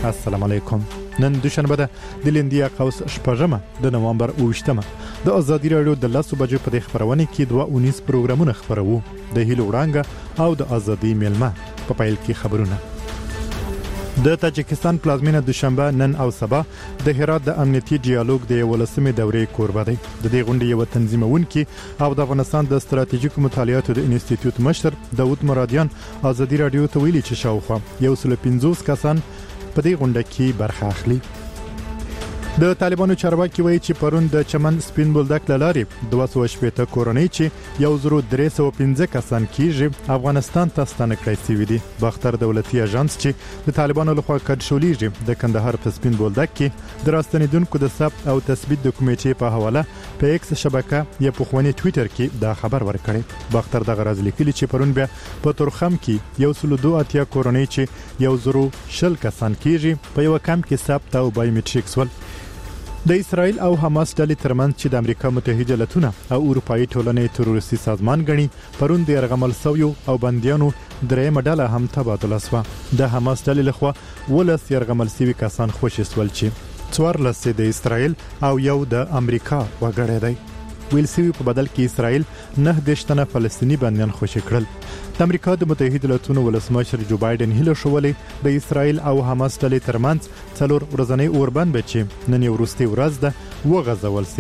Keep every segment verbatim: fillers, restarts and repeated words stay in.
السلام علیکم. نن دوشنبه ده د لیندیا قوس شپږمه د نوامبر اوویشتمه. د ازادي راډیو د لاسو بجو په خبرونه کې دوه اونیس پروګرامونه خبرو. د هیلو وړانګه او د ازادي میلمه په پایل کې خبرونه. د تاجکستان پلازمینه دوشنبه نن او سبا د هرات د امنیتي ډیالوګ د ولسمې دورې کوربه دی. د دې غونډې یو تنظیمونکي او د افغانستان د ستراتیژیکو مطالعاتو د انسټیټیوټ مشر داوود مرادیان ازادي راډیو ته ویلي چې شاوخوا یو سل پنځوس کسان په دې غونډه کې برخه اخلي. د طالبانو چارواکي وایي چې پرون د چمن سپین بولدک لاري دوه سوه شپږ کورنۍ چې یو زرو درې سوه پنځه کسان کیږي افغانستان ته ستانه کړی شوی دي. باختر دولتي اژانس چې د طالبانو لخوا کډشولېږي د کندهار په سپین بولدک کې د راستنیدونکو د ثبت او تثبیت د کمیټې په حواله په ایکس شبکه یا په خواني ټوئیټر کې دا خبر ورکړی. باختر د غرض لیکلي چې پرون بیا په تورخم کې یو سل دوه اتیا کورنۍ چې یو زرو شل کسان کیږي په یو کمپ کې ثبت او بایومټریکس ول. د اسرائیل او حماس ډلې ترمنځ چې د امریکا متحده ایالاتونه او اروپאי ټولنې تروریستي سازمان غني پرون د يرغمل سویو او بنديانو درېمه ډله هم تبادله شوه. د حماس ډلې لخوا ولس يرغمل سوي کسان خوشي سول چې څوار لسه د اسرائیل او یو د امریکا وګړي دی. ویل سوي په بدل کې اسرائیل نه دشتنه فلسطینی بنديان خوشي کړل. د امریکا د متحده ایالاتونو ولسمشر جو بایدن هیله شولې د اسرائیل او حماس ډلې ترمنځ څلور ورځنی اوربند بچي نن یو وروستي ورځ ده وغځول سي.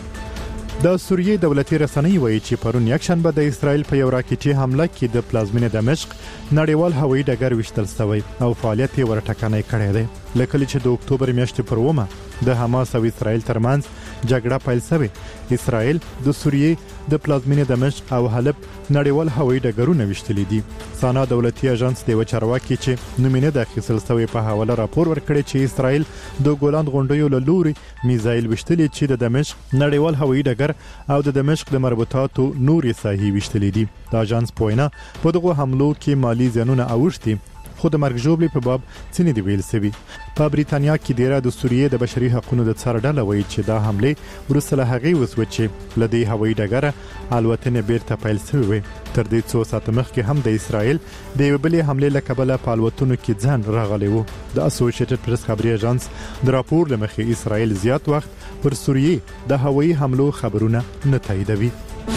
د سوریې دولتي رسنۍ وایي چې پرون یکشنبه د اسرائیل په یو راکټي حمله کې د پلازمینې دمشق نړیوال هوایي ډګر وشتل شوی او فعالیت یې ورټکنۍ کړی دی. لکه چې د اکتوبر میاشتې پر اومه د حماس او اسرائیل ترمنځ جګړه پیل شوه. اسرائیل د سوریې د پلازمینې دمشق او حلب نړیوال هوایي ډګرونه وشتلې دي. سانا دولتي اژانس د وچارواکي چې نومینه د اخیستل شوی په حواله راپور ورکړی چې اسرائیل د ګولاند غونډیو له لوري میزایل وشتلې چې د دمشق نړیوال هوایي ډګر او د دمشق د مربوطاتو نوري ساحې وشتلې دي. د اژانس پوینا په دغه حملو کې مالی زیانونه اوښتي خو د مرګ جوړې په باب څنګه دی ویل سوي. په بریتانیا کې ډیره د سوریې د بشري حقوقو د څار ډله وایي چې دا حمله ورسره هغه وسو چې لدی هوایي ډګر الوتنه بیرته پیل شوی. تر دې څو ساعت مخکې هم د اسرائیل د یو بلې حمله لکبله په الوتنو کې ځان راغلی وو. د اسوسییټډ پریس خبري اژانس د راپور لمخې اسرائیل زیات وخت پر سوریې د هوایي حملو خبرونه نه تاییدوي.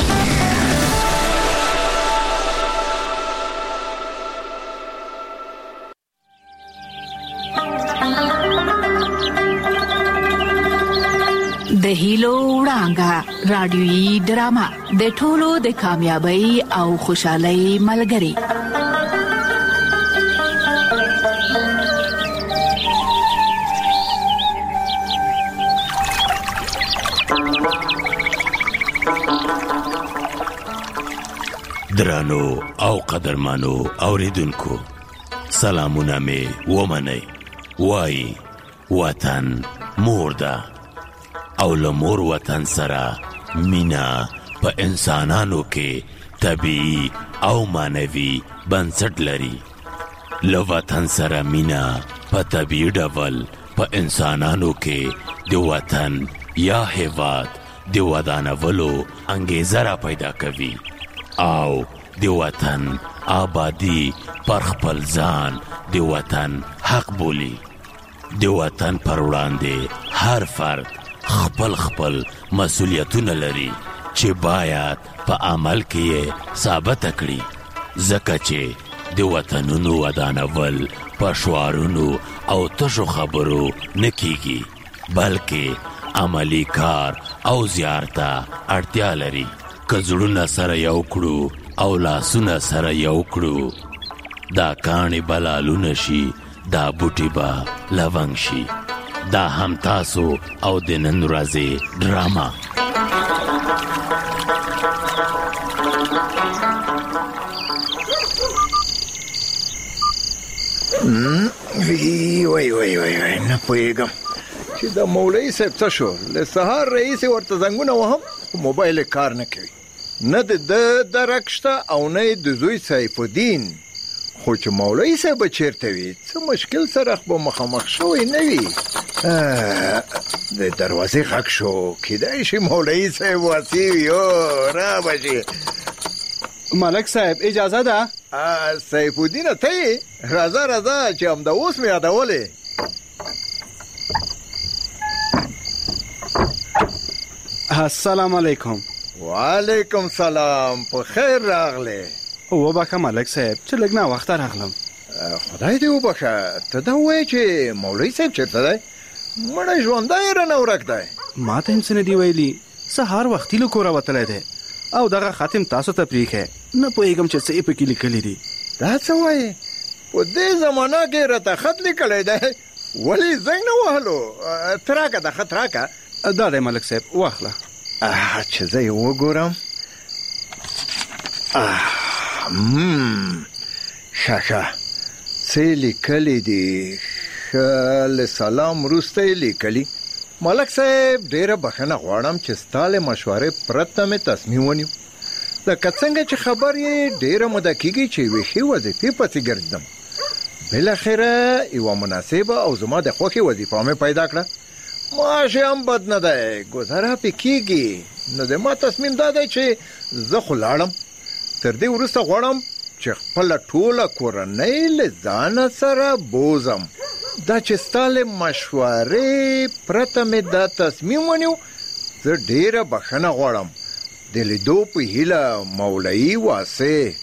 د هیلو وړانګه رادیويي ډرامه د ټولو د کامیابی او خوشحالي ملګری. درانو او قدرمانو اوریدونکو سلامونه می ومنئ. وای وطن مرده او لمور وطن سره مینا په انسانانو کې طبيعي او مانوي بنسټ لري. لو وطن سره مینا په طبيعي ډول په انسانانو کې د وطن یا هیواد د ودانولو انګیزه را پیدا کوي او د وطن آبادی پر خپل ځان د وطن حق بولی. د وطن پر وړاندې هر فرد خپل خپل مسؤلیتونه لري چې باید په عمل کې ثابت کړي. ځکه چې د وطنونو ودانول په شعارونو او تشو خبرو نه کیږي بلکې عملی کار او زیارته اړتیا لري. که زړونه سره یو کړو او لاسونه سره یو کړو دا کاڼي بلالونه شي دا بوټي به لونګ شي. دا هم تاسو او د نن ورځې ډراما. وی وی وی وی نه پوهېږم چې د مولوي صاحب څه شو. له سهار رئیس ورته زنګونه وهم موبایل کار نه کوي. نه د درک شته او نه د زوی سیف الدین. خو چې مولوي صاحب چیرته وي څه مشکل سره خو مخامخ شوی نه وي. د دروازې غږ شو. کیدای شي مولوي صاحب واسی یو را بشي. ملک صاحب اجازه ده؟ سیف الدین ته راځه راځه چې هم د اوس مې یادولې. السلام علیکم. وعلیکم سلام. په خیر راغله. وبخښه ملک صاحب چې لږ نه وخت راغلم. خدای دې وبخښه. ته دا وایې چې مولوي صاحب چیرته دی؟ مړی ژوندی رانه ورک دی. ما ته هم څه نه دي ویلي. سهار وختي له کوره وتلی دی او دغه خاتم تاسو ته پرېښی. نه پوهېږم چې څه یې پکې لیکلي دي. دا څه وایې؟ په دې زمانه کې راته خط لیکلی دی، ولې زنګ نه وهلو؟ ته راکه دا خط راکه. دا دی ملک صاحب واخله. چې زه یې وګورم. ښه ښه څه لیکلي دي؟ ښه له سلام وروسته یې لیکلي: ملک صاحب ډېره بخښنه غواړم چې ستا له مشورې پرته مې تصمیم ونیو. لکه څنګه چې خبر یې ډېره موده کېږي چې یوې ښې وظیفې پسې ګرځېدم. بالاخره یوه مناسبه او زما د خوښې وظیفه مې پیدا کړه. معاش یې هم بد نه دی، ګذاره پې کېږي. نو د ما تصمیم دا دی چې زه خو لاړم. تر دې وروسته غواړم چې خپله ټوله کورنۍ له ځانه سره بوزم. دا چې ستا له مشورې پرته مې دا تصمیم ونیو، زه ډېره بخښنه غواړم. د لیدو په هیله، مولوي واسع.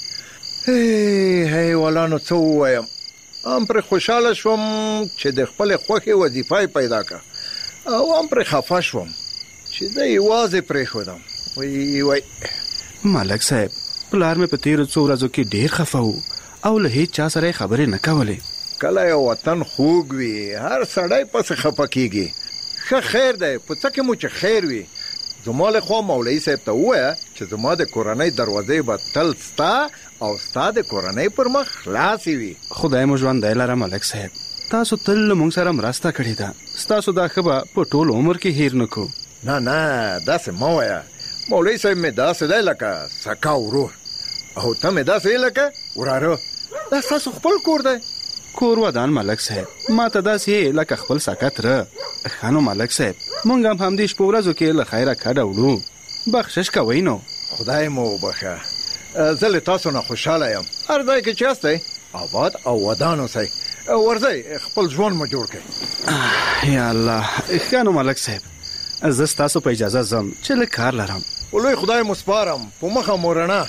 هی ولانو څه ووایم، هم پرې خوشحاله شوم چې د خپلې خوښې وظیفه پیدا کړه، او هم پرې خفه شوم چې زه یوازې پرېښودم. وی وی ملک صاحب، پلار مې په تیرو څو ورځو کې ډېر خفه و او له هیڅ چا سره خبرې نه کولې. کله یو وطن خوږ وي، هر سړی پسې خفه کېږي. ښه خیر دی، په څه کې مو چې خیر وي. زما له خوا مولوي صاحب ته ووایه چې زما د کورنۍ دروازې به تل ستا او ستا د کورنۍ پر مخ خلاصې وي. خدای مو ژوندی لره ملک صاحب. تاسو تل له موږ سره مرسته کړې ده. ستاسو دا ښه به په ټول عمر کې هیر نه کړو. نه نه داسې مه وایه. مولوي صاحب مې داسې دی لکه سکا ورور، او ته مې داسې یې لکه وراره. دا ستاسو خپل کور دی. کور ودان ملک صاحب، ما ته داسې یې لکه خپل سکه تره. ښه نو ملک صاحب، موږ هم همدې شپو ورځو کې له خیره کډه وړو. بخشش کوئ نو. خدای مو وبخښه. زه له تاسو نه خوشحاله یم. هر ځای کې چې یاستئ آباد او ودان اوسئ. ورځئ خپل ژوند مو جوړ کړئ. یا الله. ښه نو ملک صاحب، زه ستاسو په اجازه ځم چې لږ کار لرم. لوی خدای مو سپارم. په مخه مو رڼا.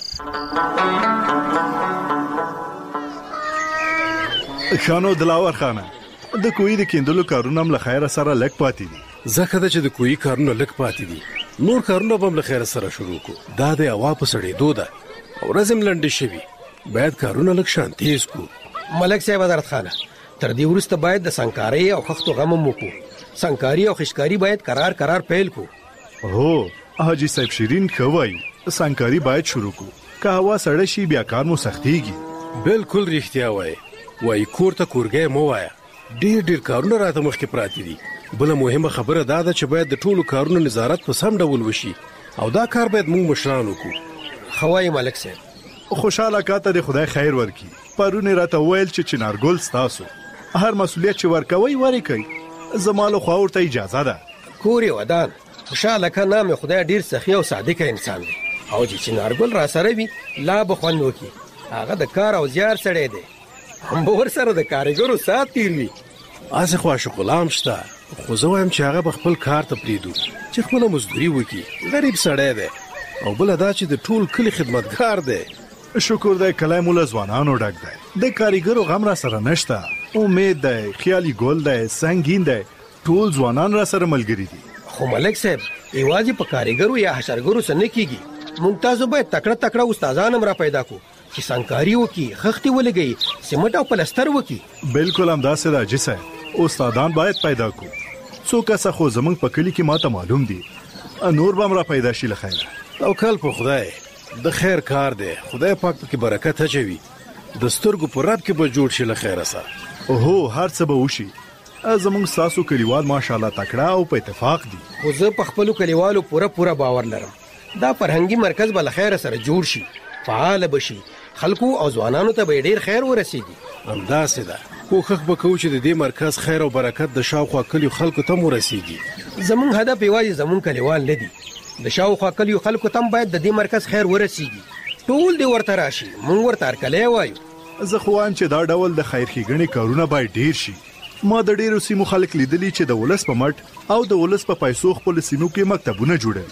خانو دلاور خانه، د کوی د کیندلو کارونه هم له خیره سره لږ پاتې دي. ځکه دا چې د کوی کارونه لږ پاتې دي، نور کارونه به هم له خیره سره شروع کو. دا د هوا په سړېدو ده او ورځ هم لنډې شوي. باید کارونه لږ شان تیز کو. ملک صاحب حضرت خانه، تر دې وروسته باید د سنګکارۍ او خښتو غم هم وکړو. سنګکاري او خشکاري باید قرار قرار پیل کو. هو حاجی صاحب شیرین ښه وایي، سنګکاري باید شروع کو. که هوا سړه شي بیا کار مو سختېږي. بالکل رښتیا وایي. وایي کور ته کورګی مو وایه. ډېر ډېر کارونه راته مخکې پراته دي. بله مهمه خبره دا ده چې باید د ټولو کارونو نظارت په سم ډول وشي، او دا کار باید موږ مشران وکړو. ښه وایي ملک صاحب. خوشحاله کاته د خدای خیر ورکړي. پرون یې راته وویل چې چنارګل ستاسو. هر مسؤلیت چې ورکوئ ورکوئ. زما له خوا ورته اجازه ده. کور یې ودان. خوشحاله که نام خدای ډېر سخي او صادقه انسان دی، او چې چنارګل را سره وي لا به خوند وکړي. هغه د کار او زیار سړی دی، هم به ورسره د کارګرو ساعت تیر وي. هسې خو عاشق غلام شته، خو زه وایم چې هغه به خپل کار ته پرېږدو چې خپله مزدوري وکړي. غریب سړی دی، او بله دا چې د ټول کلي خدمتګار دی. شکر دی کلی مو له ځوانانو ډک دی. د کاریګرو غم را سره نشته. امید دی، خیالي ګل دی، سنګین دی، ټول ځوانان را سره ملګري دي. خو ملک صاحب یوازې په کاریګرو یا حشرګرو څه نه کېږي. موږ تاسو باید تکړه تکړه استادان هم را پیدا کړو چې سنګکاري وکړي، خښتې ولګوي، سمټ او پلستر وکړي. بالکل همداسې ده حاجي صاحب. استادان باید پیدا کړو. څو کسه خو زمونږ په کلي کې ماته معلوم دي. نور به هم را پیدا شي له خیره. توکل په خدای. د خیر کار دی، خدای پاک پکې برکت اچوي. د سترګو په رب کې به جوړ شي له خیره سره. اوهو هر څه به وشي. زمونږ ستاسو کلیوال ماشاءالله تکړه او په اتفاق دي. خو زه په خپلو کلیوالو پوره پوره باور لرم. دا فرهنګي مرکز به له خیره سره جوړ شي، فعال بشي، خلکو او ځوانانو ته به ډېر خیر ورسیږي. همداسې ده. کوښښ به کوو چې د دې مرکز خیر او برکت د شاوخوا کلیو خلکو ته ورسیږي. زمونږ هدف یوازې زمونږ کلیوال نه دي، د شاوخوا کلیو خلکو ته باید د دې مرکز خیر ورسیږي. ټول دې ورته راشي، موږ ورته هرکلی وایو. زه خو وایم چې دا ډول د خیر ښېګڼې کارونه باید ډېر شي. ما د ډېرو سیمو خلک لیدلي چې د ولس په مټ او د ولس په پیسو خپل سیمو کې مکتبونه جوړوي.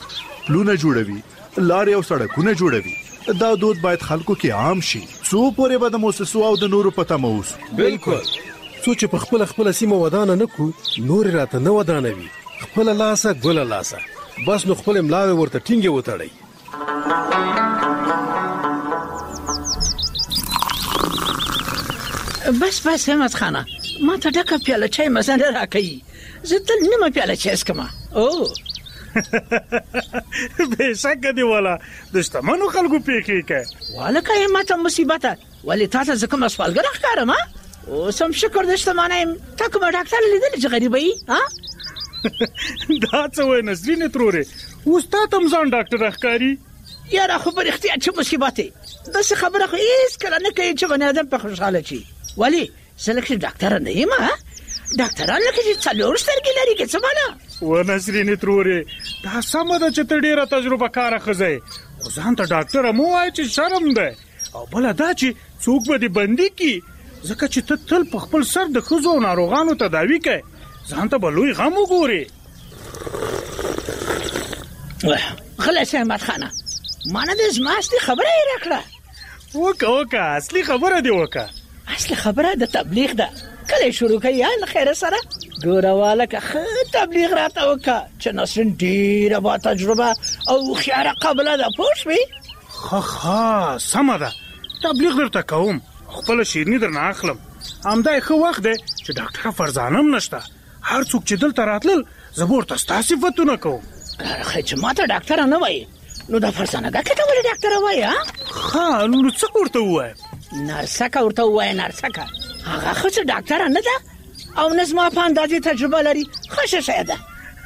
پلونه جوړوي، لارې او سړکونه جوړوي. دا دود باید خلکو کې عام شي. څو پورې به د موسسو او د نورو پته مو اوسو. بالکل. څو چې په خپل خپل سیمه ودانه نکو، نور راته نه ودانوي. خپل لاسه ګل لاسه. بس نو خپل املاوي ورته ټینګه وتړي. بس بس همت خانه، ما ته ډکه پیاله چای مزه نه راکوي. زه تل نیمه پیاله چای څښم. او بېشکه دی والا، د شتمنو خلکو پیښې کوي. والا که ما ته مصیبته، ولې تا ته زه کومه سوالګره ښکارم؟ اوس هم شکر د شتمنه یم. تا کومه ډاکټر لیدلی چې غریبه یي؟ دا څه وایي نسرینې ترورې، اوس تا ته هم ځان ډاکټره ښکاري؟ یاره خو په رښتیا چې مصیبت دی. داسې خبره خو هېڅکله نه کوي چې بني ادم په خوشحاله شي. ولې زه لکه ډاکټره نه یم. ډاکټران لکه چې څلور سترګې لري که څه معنا؟ و نسرینې ترورې، دا سمه ده چې ته ډېره تجربه کاره ښځه یې، خو ځان ته ډاکټره مه وایه چې شرم دی. او بله دا چې څوک به دې بندي کړي، ځکه چې ته تل په خپل سر د ښځو او ناروغانو تداوي کوې، ځان ته به لوی غم وګورې. غلی شه احمد خانه، ما نه د زما اصلي خبره یې راکړه. وکه وکه اصلي خبره دې وکه. اصلي خبره د تبلیغ ده. کله شروع کوي یا خیر سره ګوره والا که ښه تبلیغ راته وکړه چې نسرین ډېره با تجربه او هوښیاره قابله ده. پوه شوې؟ ښه ښه سمه ده، تبلیغ درته کوم، خپله شیرني درنه اخلم. همدا یې ښه وخت دی چې ډاکټره فرزانه هم نشته. هر څوک چې دلته راتلل زه به ورته ستا صفتونه کوم. خیر چې ما ته ډاکټره نه وایي، نو دا فرزانه ګه ته ولې ډاکټره وایي؟ ښه نو څه ورته ووایم؟ نرسکه ورته ووایه. نرسکه هغه خو چې ډاکټره نه ده او نه زما په اندازې تجربه لري. ښه شی ده.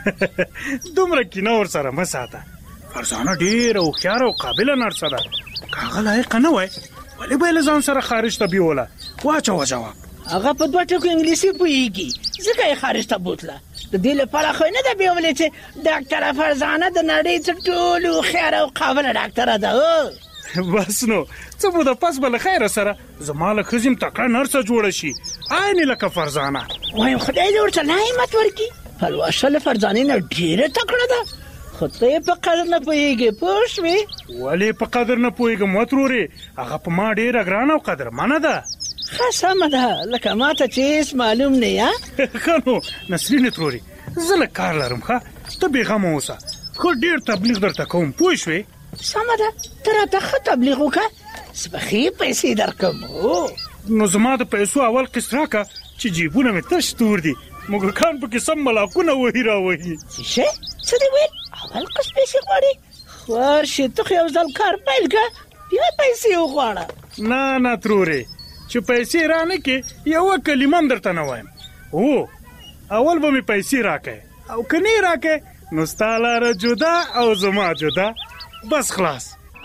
دومره کینه ورسره مه ساته. فرزانه ډېره هوښیاره او قابله نرسه ده. که هغه لایقه نه وای ولې به یې له ځان سره خارج ته بیوله؟ واچوه جواب. هغه په دوه ټکو انګلیسي پوهېږي، ځکه یې خارج ته بوتله. د دې لپاره خو یې نه ده بیولې چې ډاکټره فرزانه د نړۍ تر ټولو هوښیاره او قابله ډاکټره ده. بس نو څه مو د پس به له خیره سره زما له ښځې تکړه نرسه جوړه شي، عین لکه فرزانه. وایم خدای دې ورته لا همت ورکړي. پلوشه له فرزانې نه ډېره تکړه ده، خو ته یې په قدر نه پوهېږې. پوه شوې؟ ولې په قدر نه پوهېږم وترورې؟ هغه په ما ډېره ګرانه او قدرمنه ده. ښه سمه ده، لکه ما ته چې هېڅ معلوم نه یا. ښه نو نسرینې ترورې، زه لږ کار لرم. ښه ته بېغمه اوسه، ښه ډېر تبلیغ درته کوم. پوه شوې؟ سمه ده، ته راته ښه تبلیغ وکړه، زه به ښې پیسې درکړم. نو زما د پیسو اول قسط راکړه چې جیبونه مې تش تور دي، موږکان پکې سم ملاکونه وهي راوهي. څه څه دې ویل؟ اول قسط پیسې غواړې؟ ورشې ته خو یو ځل کار پیل کړه، بیا پیسې وغواړه. نه نه ترورې، چې پیسې را نه کې یوه کلمه هم درته نه وایم. هو اول به مې پیسې راکړې، او که نه یې راکړې نو ستا لاره جدا او زما جدا. بس خلاص.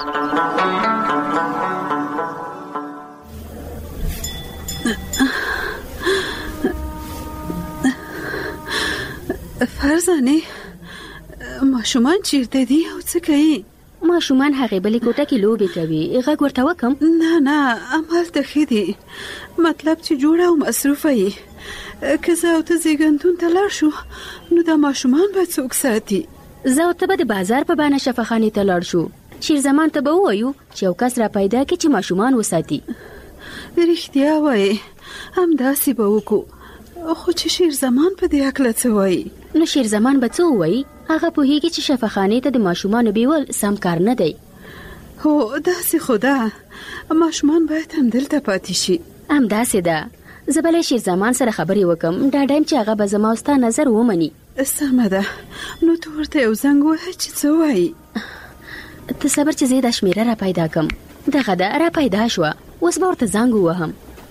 فرزانه ماشومان چیرته دي او څه کوي؟ ماشومان هغه بلې کوټه کې لوبې کوي. غږ ورته وکم؟ نه نه همالته ښه دي، مطلب چې جوړه او مصروفه یې. که زه او ته زیږنتون ته لاړ شو نو دا ماشومان به څوک ساتي؟ زه او ته به د بازار په بانه شفاخانې ته لاړ شو. شیرزمان ته به ووایو چې یو کس را پیدا کړي چې ماشومان وساتي. رښتیا وایې، همداسې به وکړو. خو چې شیرزمان په دې هکله څه وایي؟ نو شیرزمان به څه ووایي؟ هغه پوهېږي چې شفاخانې ته د ماشومانو بیول سم کار نه دی. هو داسې خو ده، ماشومان باید همدلته پاتې شي. همداسې ده. زه به له شیرزمان سره خبرې وکم، ډاډه یم چې هغه به زما او ستا نظر ومني. سمه ده، نو ته ورته یو زنګ ووهه چې څه وایي. ته صبر چې زه دا شمیره را پیدا کم. دغه ده را پیدا شوه، اوس به ورته زنګ ووهم.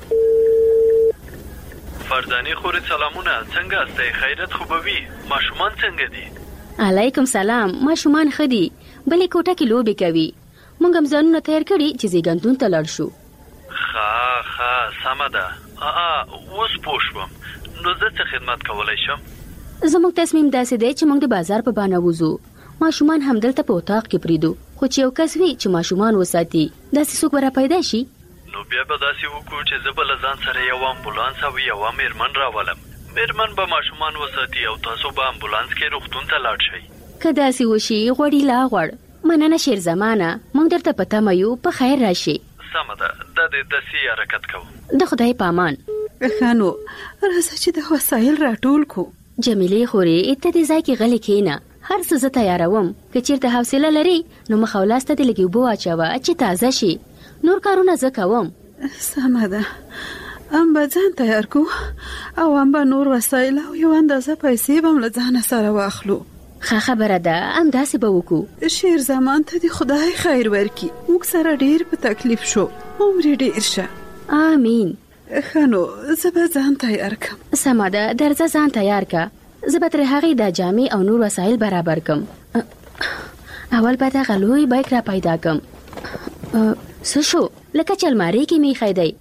فرزانې خورې سلامونه، څنګه استئ؟ خیرت خو به وي؟ ماشومان څنګه دي؟ علیکم سلام. ماشومان ښه دي، بلې کوټه کې لوبې کوي. موږ هم ځانونه تیار کړي چې زیږنتون ته لاړ شو. ښه ښه سمه ده. اوس پوه شوم، نو زه څه خدمت کولی شم؟ زموږ تصمیم داسې دی چې موږ د بازار په بانه وځو. ماشومان همدلته په اتاق کې پریدو، خو چې یو کس وي چې ماشومان وساتي، داسې څوک به را پیدا شي. نو بیا به داسې وکړو چې زه به له ځان سره یو امبولانس او یوه میرمن راولم. میرمن به ماشومان وساتي او تاسو به امبولانس کې روغتون ته لاړ شئ. که داسې وشي غوړي لا غوړ مننه شیر زمانه موږ درته پته مایو په خیر راشي سمه ده د دې داسې حرکت کوو د خدای پامان خانو راځه چې د وسایل راټول کو جمیلې خورې اته دې ځای کې غلې کېنه هر څه زه تیاروم که چیرته حوصله لري نو مخاولاسته دې لږ اوبه واچوه چې تازه شي نور کارونه زه کوم سمه ده ام به ځان تیار کو او ام به نور وسایل او یو اندازه پیسې به هم له ځانه سره واخلو ښه خبره ده همداسې به وکړو شیر زمان ته دې خدای خیر ورکړي موږ سره ډېر په تکلیف شو عمر ډېر شه آمین ښه نو زه به ځان تیار کړم سمه ده درځه ځان تیار که زه به ترې هغې دا جامې او نور وسایل برابر کم اول به دغه لوی بیک را پیدا کم څه شو لکه چې المارۍ کې مې ایښی دی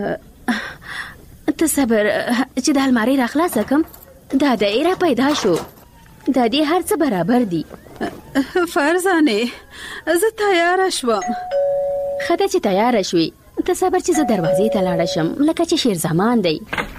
ته صبر چې د المارۍ را خلاصه کم دا دی را پیدا شو دا دې هر څه برابر دي فرزانې زه تیاره شوم ښه ده چې تیاره شوې ته صبر چې زه دروازې ته لاړه شم لکه چې شیر زمان دی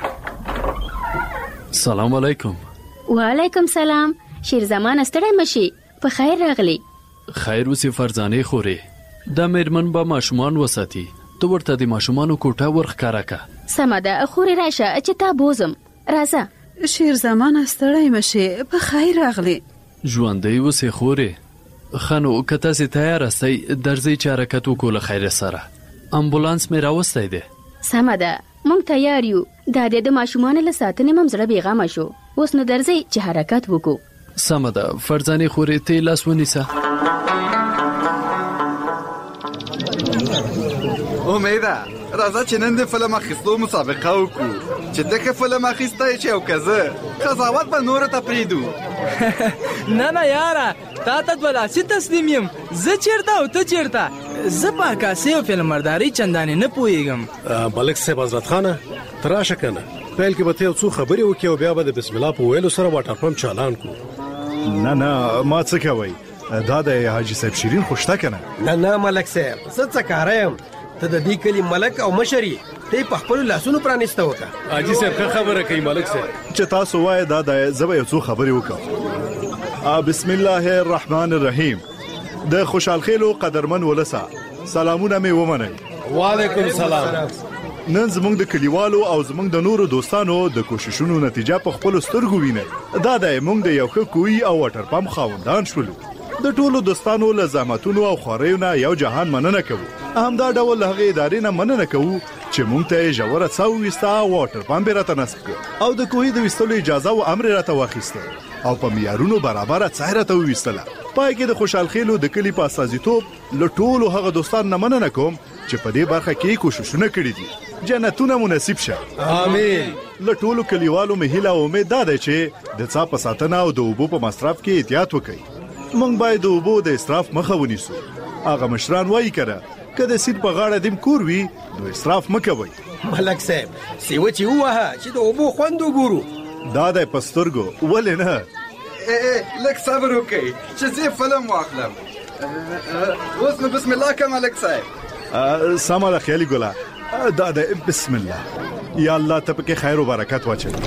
سلام علیکم وعلیکم سلام شیر زمان ستړی مشي په خیر راغلی خیر وسی فرزانې خورې دا میرمن به ماشومان وساتي تو ورته د ماشومانو کوټه ورښکاره که سمه ده خورې راشه چې تا بوزم راځه شیر زمان ستړی مشي په خیر راغلی ژوندی وسی خورې خانو که تاسې تیار استئ درځئ چې حرکت وکړو له خیر سره امبولانس مې راوستی دی سمه ده موږ تیار یو دا د ماشومانو له ساتنې مم زړه بېغمه شو اوس نو درځئ چې حرکت وکړو سمه ده فرزانې خورې ته لاس ونیسه امیده راځه چې نن د فلم اخیستو مسابقه وکړو چې ته که فلم اخیستی چې او که زه قضاوت به نورو ته پرېږدو نه نه یاره تا ته دوه لاسي تسلیم یم زه چېرته او ته چېرته زه په عکاسۍ او فلمبردارۍ چندانې نه پوهېږم ملک صاحب حضرت خانه ته راشه که نه پیل کې به ته یو څو خبرې وکړې او بیا به د بسم الله په ویلو سره واټر پمپ چالان کړو نه نه ما څه کوئ دا د حاجي صاحب شیرین خو شته که نه نه نه ملک صاحب زه څه کاره یم ته د دې کلي ملک او مشر یې ته یې په خپلو لاسونو پرانیسته وکړه حاجي صاحب ښه خبره کوي ملک صاحب چې تاسو وایې دا دی زه به یو څو خبرې وکړم بسم الله الرحمن الرحیم د خوشحالخیلو قدرمن ولسه سلامونه مې ومنئ وعلیکم سلام نن زموږ د کلیوالو او زموږ د نورو دوستانو د کوششونو نتیجه په خپلو سترګو وینئ دا دی موږ د یو ښه کوهي او واټر پمپ خاوندان شولو د ټولو دوستانو له زحمتونو او خواریو نه یو جهان مننه کوو همدا ډول له هغې ادارې نه مننه کوو چې موږ ته یې ژوره څا وویسته او واټر پمپ یې راته نصب کړ او د کوهي د ویستلو اجازه او امر یې راته واخیسته او په معیارونو برابره څا یې راته وویستله پای کې د خوشحالخیلو د کلي په استازیتوب له ټولو هغه دوستانو نه مننه کوم چې په دې برخه کې کوششونه کړي دي جنتونه مناسب شه آمین له ټولو کلیوالو مې هیله او امید دا ده چې د څا په ساتنه او د اوبو په مصرف کې احتیاط وکړي موږ باید د اوبو د اسراف مخه ونیسو هغه مشران وایي کنه که د سیند په غاړه دیم کور وي نو اسراف مه کوئ ملک صاحب سیوه چې ووهه چې د اوبو خوند وګورو دا دی په سترګو ولې نه لږ صبر وکړئ چې زه فلم واخلم اوس نو بسم الله که ملک صاحب سمه ده خیالي ګله دا دی بسم الله یا الله ته پکې خیر و برکت واچوي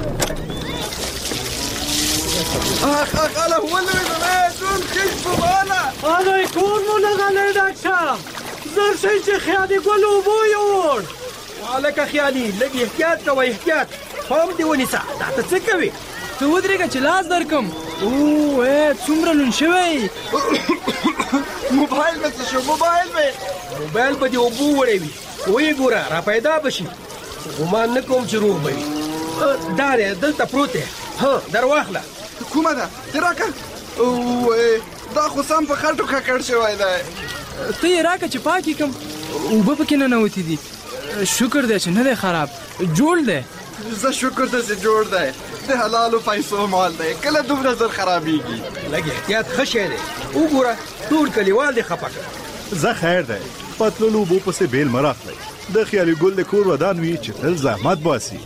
اخ اخ اله ولې دون خیش بماله آدای کور مو نغلی ډاکټر زر شئ چې خیالي ګل اوبو یوړ هلکه خیالي لږ احتیاط کوه احتیاط پام دې ونیسه دا ته څه کوې ته ودرېږه چې لاس درکم او څومره لون شوی موبایل مې څه شو موبایل مې موبایل به دې اوبو وړی وي ویې ګوره را پیدا به شي ګمان نه کوم چې روغ به وي دا دی دلته پروت دی ها در واخله کومه ده ته راکړه دا خو سم په خټو ککړ شوی دی ته یې راکړه چې پاک یې کړم اوبه پکې ننوتې دي شکر دی چې نه دی خراب جوړ دی زه شکر دی چې جوړ دی د حلالو پیسو مال دی کله دومره زر خرابېږي لږ احتیاط ښه شی دی وګوره ټول کلیوال دې خفه کړه زه خیر دی په تللو اوبو پسې بیل مه راخلئ د خیالي ګل د کور ودان وي چې تل زحمت باسي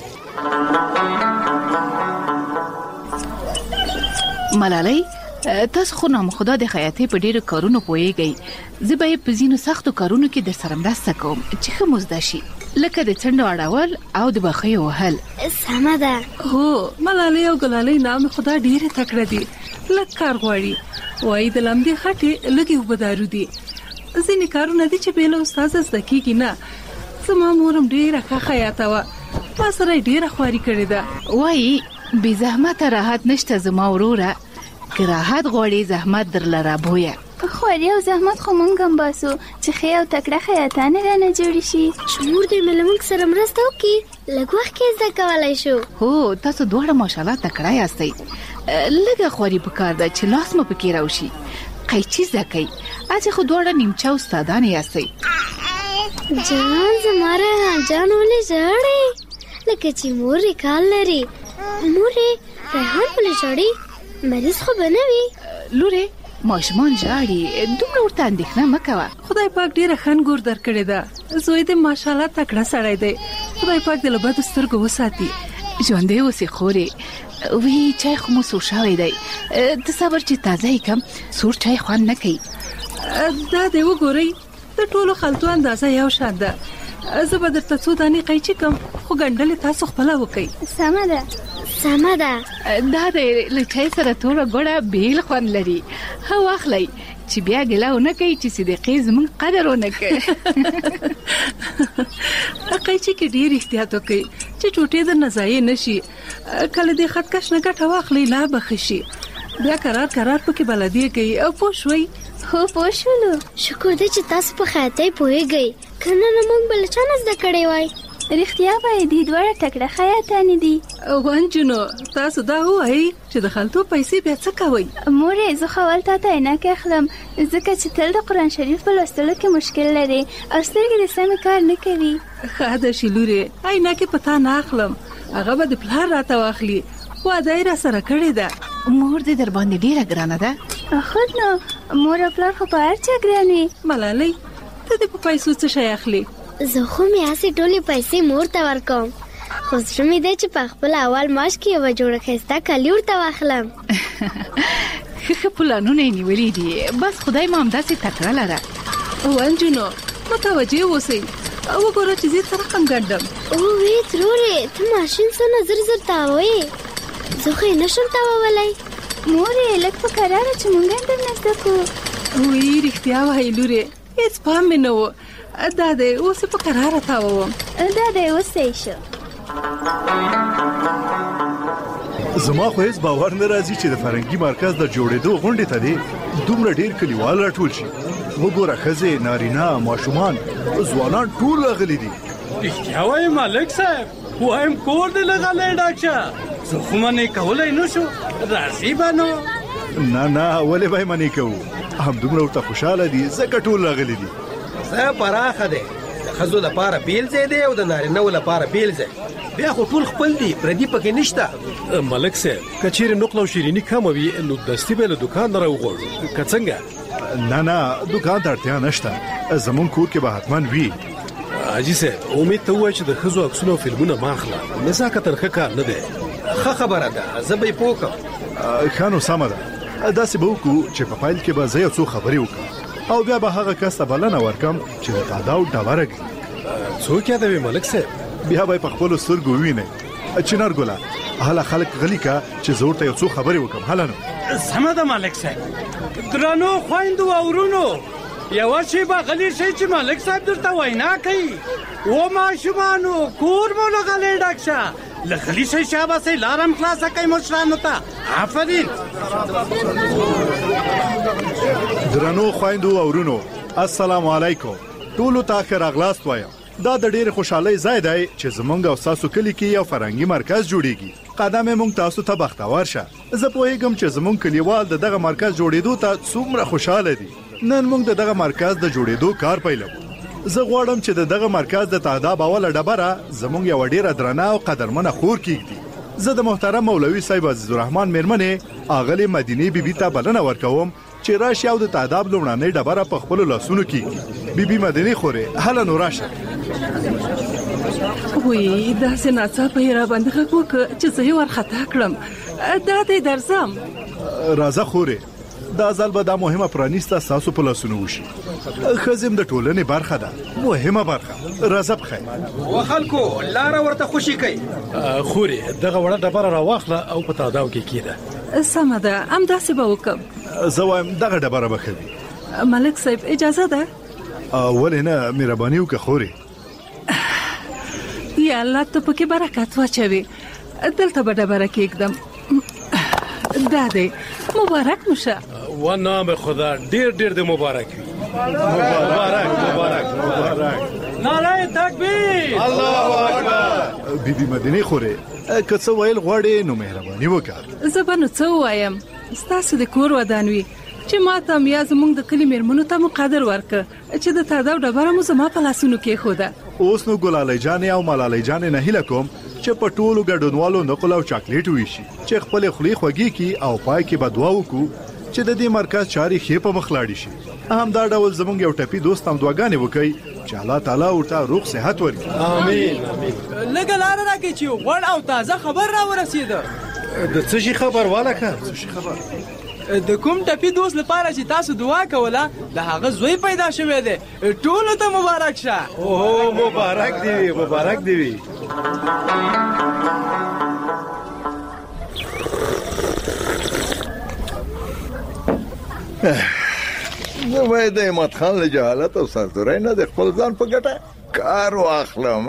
ملالۍ تاسو خو نامخدا د خیاطۍ په ډیرو کارونو پوهیږئ زه به په ځینو سختو کارونو کې در سره مرسته کوم چې ښه مزده شي لکه د څنډو اړول او د بخیو وهل سمه ده هو ملالۍ او ګلالۍ نام خدا ډیره تکړه دي لږ کار غواړي وای د لمدې خټې لګي وبدارو دي ځینې کارونه دي چې بیل استاد زده کیږي نه زما مورم ډیره ښه خیاطه وه ما سره ډیره خواري کړې ده وای بې زحمته راحت نشته زما وروره که راحت غواړې زحمت درله رابویه خواري او زحمت خو مونږ هم باسو چې ښې او تکړه خیاطانې رانه جوړې شي چې مور دې مې له موږ سره مرسته وکړي لږ وخت کې زده کولی شو هو تاسو دواړه ماشاءالله تکړه یاستئ لږه خواري پکار ده چې لاس مو پکې راوشي قیچي زده کوئ اځې خو دواړه نیمچه استادانې یاستئ جان زما ریحان جان ولې ژاړې لکه چې مور یې کال لري مور یې ریحان ولې ژاړي مریض خو به نه وي لورې ماشومان ژاړي دومره ورته اندېښنه مه کوه خدای پاک ډیره ښنګور درکړې ده زوی دې ماشاءالله تکړه سړی دی خدای پاک دې له بدو سترګو وساتي ژوندی اوسې خورې وی چای خو مو سور شوی دی ته صبر چې تازه یې کم سور چای خوند نه کوي دا دې وګورئ د ټولو خلطو اندازه یو شان ده زه به درته څو دانې قیچي کم خو ګنډلې تاسو خپله وکئ سمه ده سمه ده دا دی له چای سره توره ګوړه بیل خوند لري ښه واخلئ چې بیا ګیله ونه کوي چې صدیقې زموږ قدر ونه کوي قیچي کې ډېر احتیاط وکئ چې ټوټې درنه ضایع نه شي کله دې خطکش نه ګټه واخلئ لا به ښه شي بیا کرار کرار پکې بلدیه کوي او پوه شوئ هو پوه شولو شکر دی چې تاسو په خیاطۍ پوهېږئ که نه نه موږ به له چا نه زده کړی وای رښتیا وایي دوی دواړه تکړه خیاطانې دي ونجونو تاسو دا ووایئ چې د خلطو پیسې بیا څه کوئ مورې زه خو اول تا ته عینکې اخلم ځکه چې تل د قرآن شریف په لوستلو کې مشکل لري او سترګې د سمې کار نه کوي ښه ده شي لورې عینکې په تا نه اخلم هغه به د پلار راته واخلي واده یې راسره کړې ده مور دې در باندې ډیره ګرانه ده خود نو مور او پلار خو په هر چا ګران وي ملالۍ ته دې په پیسو څه شی اخلي زه خو مې هسې ټولې پیسې مور ته ورکوم خو زړه مې دی چې په خپل اول معاش کې یوه جوړه ښایسته کالي ورته واخلم ښه ښه پلانونه یې نیولي دي بس خدای مو همداسې تکړه لره ونجونو متوجه اوسئ وګوره چې زه څه رقم ګنډم اووې ترورې ته ماشین څونه زر زر تاوې زه خو یې نشم تاوولی مورې لږ په کراره چې مونږ هم درنه زده کړو وی رښتیا وایي لورې هېڅ پام مې نه و دا دی اوس یې په کراره تاووم دا دی اوس صحیح شو زما خو هیڅ باور نه راځي چې د فرهنګي مرکز د جوړېدو غونډې ته دی دومره ډېر کلیوال راټول شي وګوره ښځې نارینه ماشومان ځوانان ټول راغلي دي رښتیا وایي ملک صاحب وایم کور دې لغلی ډاکټر زه خو منې کولی نه شو راځي به نو نه نه ولې به یې منې کوو همدومره ورته خوشحاله دي ځکه ټول راغلي دي ځای پراخه دی د ښځو لپاره بیل ځای دی او د نارینهو لپاره بیل ځای بیا خو ټول خپل دي پردي پکې نشته ملک صاحب که چیرې نقل او شیریني کمه وي نو دستي به له دوکان نه راوغواړو که څنګه نه نه دوکان ته اړتیا نشته زمونږ کور کې به حتما وي حاجي صاحب امید ته ووایه چې د ښځو عکسونه او فلمونه ما اخله نزاکتن ښه کار نه دی ښه خبره ده زه به یې پوه کړم ښه نو سمه ده داسې به وکړو چې په پیل کې به زه یو څو خبرې وکړم او بیا به هغه کس ته بلنه ورکړم چې د تاداو ډبره ږدي څوک یادوي ملک صاحب بیا به یې په خپلو سترګو ووینئ چنار ګله هله خلک غلي که چې زه ورته یو څو خبرې وکړم هله نو سمه ده ملک صاحب درنو خویندو او ورونو یوه شیبه غلی شئ چې ملک صاحب درته وینا کوي و ماشومانو کور مو له غلی ډک شه له غلي شئ شاباسئ لارم خلاصه کوي مشرانو ته آفرین درنو خویندو او ورونو السلام علیکم ټولو ته ښه راغلاست وایم دا د ډېرې خوشحالۍ ځای دی چې زمونږ او ستاسو کلي کې یو فرهنګي مرکز جوړیږي قدم یې موږ تاسو ته بختور شه زه پوهیږم چې زمونږ کلیوال د دغه مرکز جوړېدو ته څومره خوشحاله دي نن موږ د دغه مرکز د جوړېدو کار پیلوو زه غواړم چې د دغه مرکز د تاداب اوله ډبره زمونږ یوه ډېره درنه او قدرمنه خور کېږدي زه د محترم مولوي صاحب عزیزالرحمن میرمنې اغلې مدینې بیبي ته بلنه ورکوم چې راشي او د تاداب لومړنۍ ډبره په خپلو لاسونو کېږدي بیبي مدینې خورې هله نو راشه وی داسې ناڅاپه یې راباندې غږ وکړه چې زه یې ورخطا کړم دا دی درځم راځه خورې دا ځل به دا مهمه پرانیسته ستاسو په لاسونو وشي ښځې د ټولنې برخه ده مهمه برخه راځه بخیر و خلکو لاره ورته خوشي کوي خورې دغه وړه ډبره راواخله او په تاداو کې کېده سمه ده همداسې به وکړم. زه وایم دغه ډبره به ښه وي. ملک صاحب اجازه ده؟ ولې نه، مهرباني وکړه خورې. یا الله ته پکې برکت واچوي. دلته به ډبره کېږدم. دا دی مبارک مشه. و نام خدا ډیر ډیر د مبارک وي. مبارک مبارک مبارک. نعره تکبیر، الله اکبر. بیبي مدینه خورې که څه ویل غواړې نو مهرباني وکړه. زه به نو څه ووایم، ستاسو د کور ودان وي چې ما ته هم یا زموږ د کلي مېرمنو ته مو قدر ورکړه چې د تاده ډبره مو زما په لاسونو کېښوده. اوس نو ګلالۍ جانې او ملالۍ جانې نه هیله کوم چې په ټولو ګډونوالو نقل او چاکلیټ ویشي چې خپل خولي خوږی کی او پای کې به دعا وکړو چې د دې مرکز چاري خې په مخ لاړ شي. هم دا ډول زمونږ یو ټپي دوست هم دعاګانې وکړي چې الله تعالی ورته روغ صحت ورکړي. امين امين. لږه لار راکړي چې غوړ او تازه خبر را ورسېده. د څه شي خبر والا کا؟ څه شي خبر؟ د کوم ټپي دوست لپاره چې تاسو دعا کوله د هغه زوی پیدا شوی دی. ټولو ته مبارک شه. اوه مبارک دی وي، مبارک دی وي. زه باید د احمد خان له جهالت او سرزورۍ نه د خپل ځان په ګټه کار واخلم.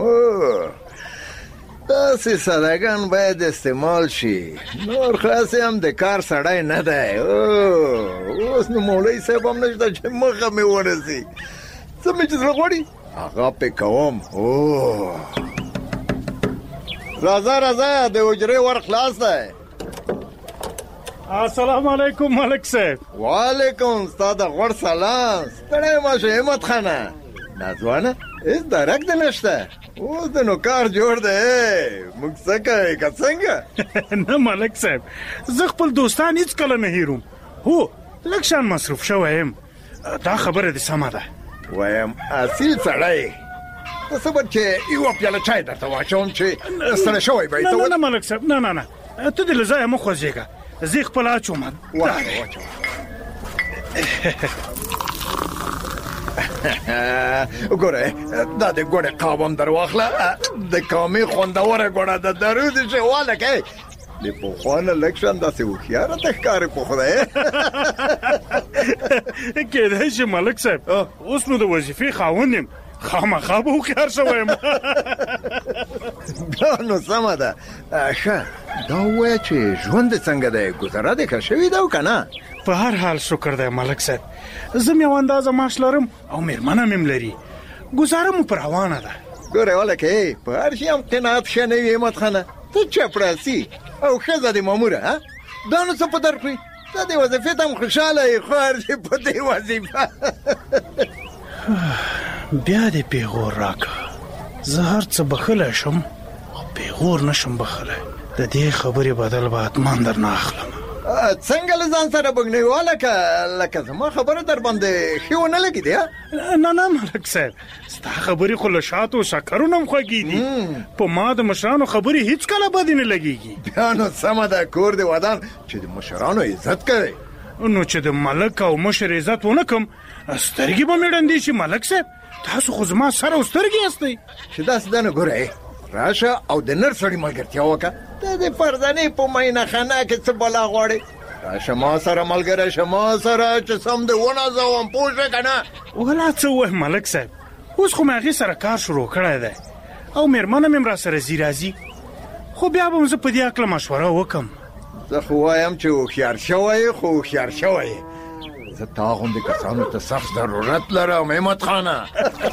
داسې سادهګان باید استعمال شي. نور خلاصې هم د کار سړی نه دی. اوس نو مولوي صاحب هم نشته چې مخه مې ورسي. څه مې چې زړه غواړي هغه پې کوم. راځه راځه د حجرې ور خلاص دی. السلام علیکم ملک صاحب. وعلیکم ستا د غوړ سلام. ستړی مه شه همت خانه. ناځوانه هېڅ درک دې نشته. اوس د نو کار جوړ دی. موږ څه کوې که څنګه؟ نه ملک صاحب، زه خپل دوستان هیڅ کله نه هیروم. هو لږ شان مصروف شوی یم. دا خبره دې سمه ده. وایم اصیل سړی ته څه به چې یوه پیاله چای درته واچوم چې ستړی شوی به یې ته. نه نه ملک صاحب، نه نه نه، ته دې له ځایه مه خوځېږه. زه خپل اچوم. ګوره دا د ګوړې قاب هم در واخله. د کامې خوندوره ګوړه د درود شواله کوي. د پخوا نه لږ شان داسې هوښیاره ته ښکارې په خدای. کېدای شي ملک صاحب اوس نو د وظیفې خاوند یم، خامخا به هوښیار شوی یم. دا نو سمه ده. ښه دا ووایه چې ژوند دې څنګه دی؟ ګذره دې ښه شوي ده او که نه؟ په هر حال شکر دی ملک صاحب. زه م یو اندازه معاش لرم او مېرمنه مې لري. ګزاره مو پر روانه ده. ګورې ولکې په هر شي هم قناعت ښه نه وي احمد خانه. ته چپړاسي او ښځه دې ماموره. دا نو څه په در کړي؟ ته دې وظیفې ته هم خوشحاله یې، خو هر شي په دې وظیفه. بیا دې پیغور راکړه. زه هر څه بخلی شم خو پیغور نشم بخلی. د دې خبرې بدل به حتما در نه اخلم. څنګه له ځان سره بګنیواله لکه زما خبره در باندې ښې ونه لګېدې؟ نه نه ملک صاحب، ستا خبرې خو له شاتو او شکرونه هم خوږې دي. په ما د مشرانو خبرې هیڅ کله بدې نه لګېږي. بیا نو سمه ده، کور دې ودان چې د مشرانو عزت کوي. نو چې د ملک او مشر عزت ونه کم سترګې به مې ړندې شي. ملک صاحب تاسو خو زما سر او سترګې یاستئ. چې داسې ده نو ګوره راشه او د نر سړي ملګرتیا وکړه. ته د فرزانې په مینه خانه کې څه بلا غواړې؟ راشه ما سره ملګری شه، ما سره چې سم دې ونازوم. پوه شوې که نه؟ ولا څه ووایم ملک صاحب، اوس خو مې هغې سره کار شروع کړی دی او مېرمنه مې هم را سره ځي راځي. خو بیا به م زه په دې هکله مشوره وکړم. زه خو وایم چې هوښیار شوی خو هوښیار شوی. زه تا غوندې کسانو ته سخت ضرورت لرم احمد خانه.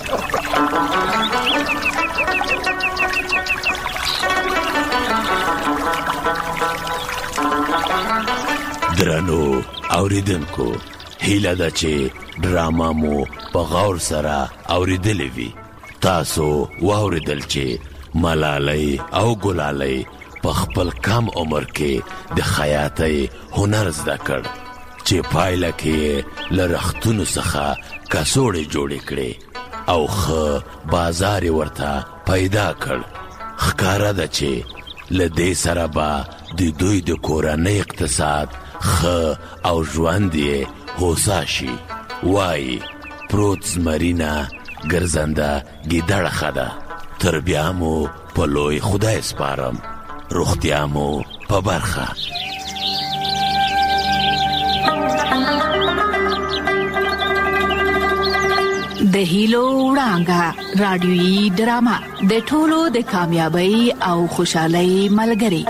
درنو اوریدونکو، هیله ده چې ډراما مو په غور سره اوریدلې وي. تاسو واوریدل چې ملالۍ او ګلالۍ په خپل کم عمر کې د خیاطۍ هنر زده کړ چې پایله کې له رختونو څخه کڅوړې جوړې کړې او ښه بازار یې ورته پیدا کړ. ښکاره ده چې له دې سره به د دوی د کورنۍ اقتصاد ښه او ژوند یې هوسا شي. وایي پروت زمرینه ګرځنده ګیدړه ښه ده. تر بیا مو په لوی خدای سپارم. روغتیا مو په برخه. د هیلو وړانګه رادیويي ډرامه د ټولو د کامیابی او خوشحالۍ ملګری.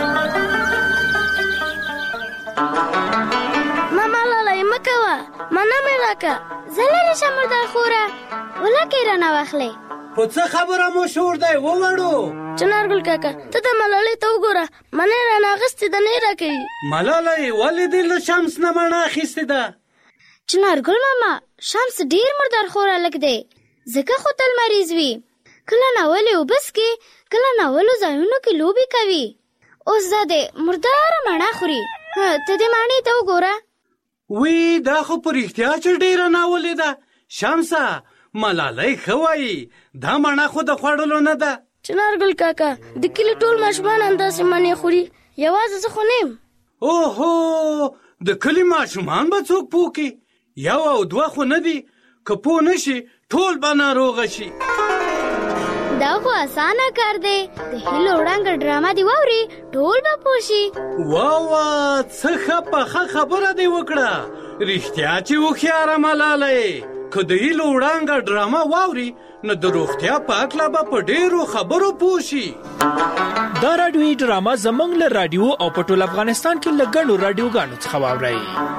ماما لاله مکوا مانا مې راکا زلل شمر د خوره ولکه رانه واخلې. خو څه خبره مو شور دی ووړو چنارګل کاکا ته د ملالۍ ته وګوره منه رانه غستې د نه راکې. ملالۍ ولې د شمس نه مڼه اخیستې ده؟ چنارګل ماما شمس ډیر مردار خوره لګ دی ځکه خو تل مریض وي. کله ناولې وبس کې کله ناولو ځایونو کې لوبي کوي. اوس دا د مردار مڼه خوري. ته دې مڼې ته وګوره. وی دا خو په رښتیا چې ډیره ناولې ده. شمسه ملالۍ ښه وایي دا مڼه خو د خوړلو نه ده. چنارګل کاکا د کلي ټول ماشومان همداسې مڼې خوري یوازې زه خو نه یم. اوهو د کلي ماشومان به څوک پوکي؟ یو او دوه خو نه دي که پوه نشي ټول به ناروغه شي. دا خو اسانه کار دی. د هیلو وړانګه ډرامه دی واوري ټول به پوه شي. واوا څه ښه پخه خبره دی وکړه. رښتیا چې هوښیاره ملالۍ که د هیلو وړانګه ډرامه واوري نو د روغتیا په هکله به په ډېرو خبرو پوه شي. دا راډیوي ډرامه زموږ له راډیو او په ټول افغانستان کې له ګڼو راډیوګانو څخه واورئ.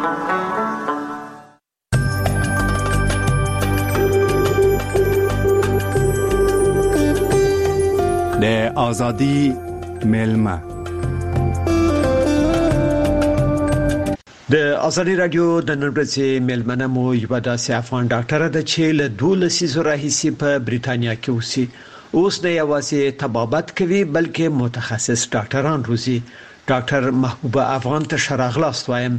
د آزادی میلمه د ازادي رادیو د نن ورځې میلمنه مو یوه داسې افغان ډاکټره ده چې له دولس لسیزو راهیسې په بریتانیا کې اوسي. اوس نه یوازې طبابت کوي بلکې متخصص ډاکټران روزي. ډاکټر محبوبه افغان ته ښه راغلاست وایم.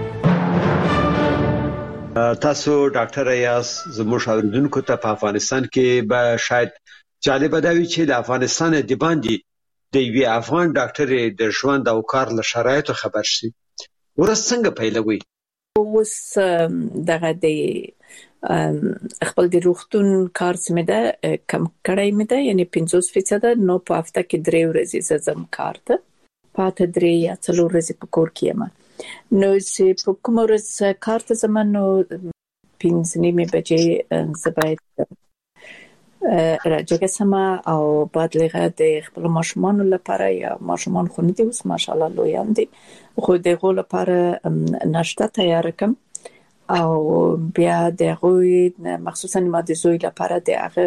تاسو ډاکټره یاست. زموږ اوریدونکو ته په افغانستان کې به شاید جالب دا وي چې د افغانستان د باندې د یوې افغان ډاکټرې د ژوند او کار له شرایطو خبر شي. ورځ څنګه پیلوي؟ اوس دغه د خپل د روغتون کار سمه ده کم کړای مې ده یعنی پنځوس فیصد نو په هفته کې درې ورځې زم کار ته پاته درې یا څلور ورځې په کور کې یم. نو چې په کوم ورځ کار ته زمونږ پنځه نیمه بجې زباید راځي سما او بعد لغه د خپل ماشومان لپاره یا ماشومان خو نه دي اوس ماشاءالله لویان دي خو دغه لپاره ناشته تیار کوم او بیا دغه مخصوصا ما د زوی لپاره دغه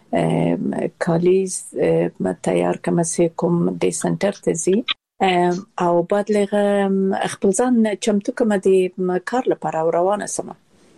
کالیز تیار کوم چې کوم د سنټر ته زی او بعد لغه خپل ځان چمتو کوم د کار لپاره روانه سم.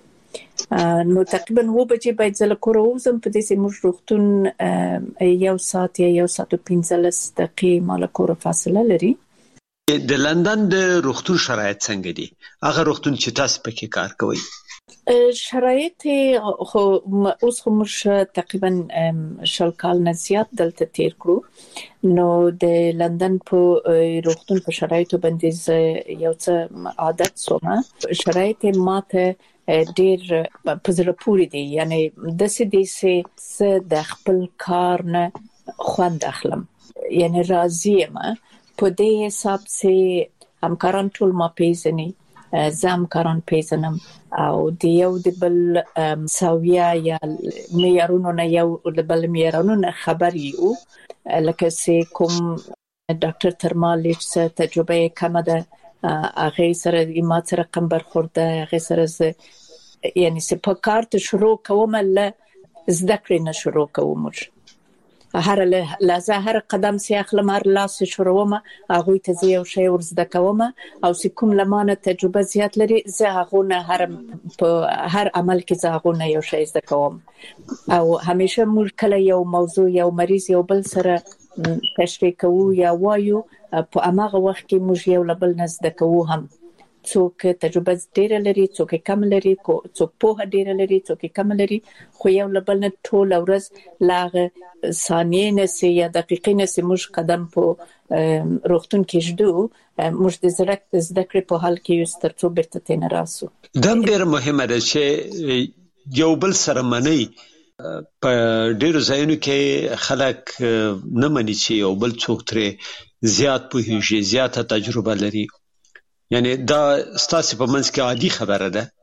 نو تقریبا و بجې باید زله کور وزم په دې سیمه روغتون یو ساعت یا یو ساعت او پنځلس دقیقې مال کور فاصله لري. د لندن د روغتون شرایط څنګه دي؟ هغه روغتون چې تاسو پکې کار کوئ شرایط خو اوس خو موږ تقریبا شل کال نه زیات دلته تیر کړو. نو د لندن په روغتون په شرایطو باندې یو څه عادت سومه. شرایط ماته ډیر په زړه پورې دي یعنی د سې سې د خپل کار نه خوند اخلم یعنی راضی یم په دې حساب چې همکاران ټول ما پیژني زم کاران پیژنم او د یو د بل ساویا یا معیارونو نه یو د بل معیارونو نه خبر یو لکه چې کوم ډاکټر ترمالیچ څخه تجربه کم ده هغه سره ما سره کم برخورده هغه سره یعنی چې په کار ته شروع کوم له زده کړې نه شروع کوم هر لحظه هر قدم چې اخلم هر لاس شروعم هغه ته یو شی ورزده کوم او چې کوم لمانه تجربه زیات لري زه هغه نه هر په هر عمل کې زه هغه نه یو شی زده کوم او همیشه مول کله یو موضوع یو مریض یو بل سره تشریح کوو یا وایو په هغه وخت کې موږ یو لبل نزد کوو هم څوک تجربه ډیر لري څوک کم لري څوک په ډیر لري څوک کم لري خو یو لبل نه ټول ورځ لاغه ثانیې نه سي یا دقیقې نه سي موږ قدم په روغتون کې جدو موږ د زړه زده کړې په حال کې یو ستر څو برته تن راسو. دم ډیر مهمه ده چې یو بل سره منی په ډیرو ځایونو کې خلک نه مني چې یو بل څوک ترې زیات پوهیږي زیاته تجربه لري یعنی دا ستاسو په منځ کې عادي خبره ده.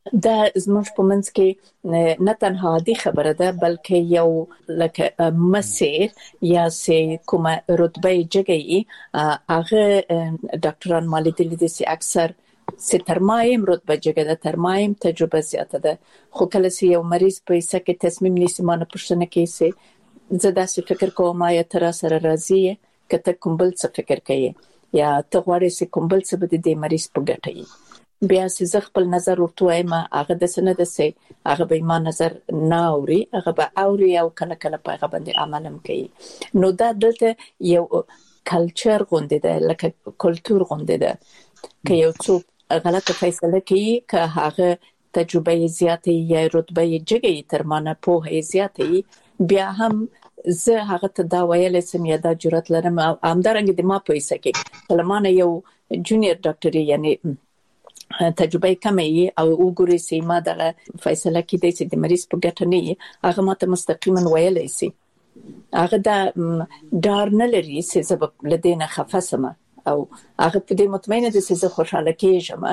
دا زموږ په منځ کې نه تنها عادي خبره ده بلکې یو لکه مسیر یا سه کومه رتبه جګی هغه ډاکټران مالیدل دي چې اکثر سه ترمایم رتبه جګه ده ترمایم تجربه زیاته ده خو کله چې یو مریض په سکه تصمیم نیسي مانه پښتنه کې سه زدا څه فکر کوم یا تر سره راضی کته کوم بل څه فکر کوي یا ته غواړې چې کوم بل څه به د مریض په ګټه وي بیا چې خپل نظر ورته وایم هغه د سند سه هغه به ما نظر نه اوري هغه به اوري او کله کله په هغه باندې عملم کوي نو دا دلته یو کلچر غونډه ده لکه کلچر غونډه ده که یو څوک غلطه فیصله کوي که هغه تجربه زیاته یا رتبه جګی تر مانه په زیاته بیا هم زه هغه ته دا ویل سم یا دا جرأت لرم امدارنګ د ما په سکه کلمانه یو جونیئر ډاکټر یعنی تجربه کمه او وګوري چې ما دغه فیصله کې د سې د مریض په ګټه نه هغه ماته مستقیما ویلای شي هغه دا ډار نه لري چې سبب لدينا خفاسمه او هغه په دې مطمئنه ده چې زه خوشاله کېږم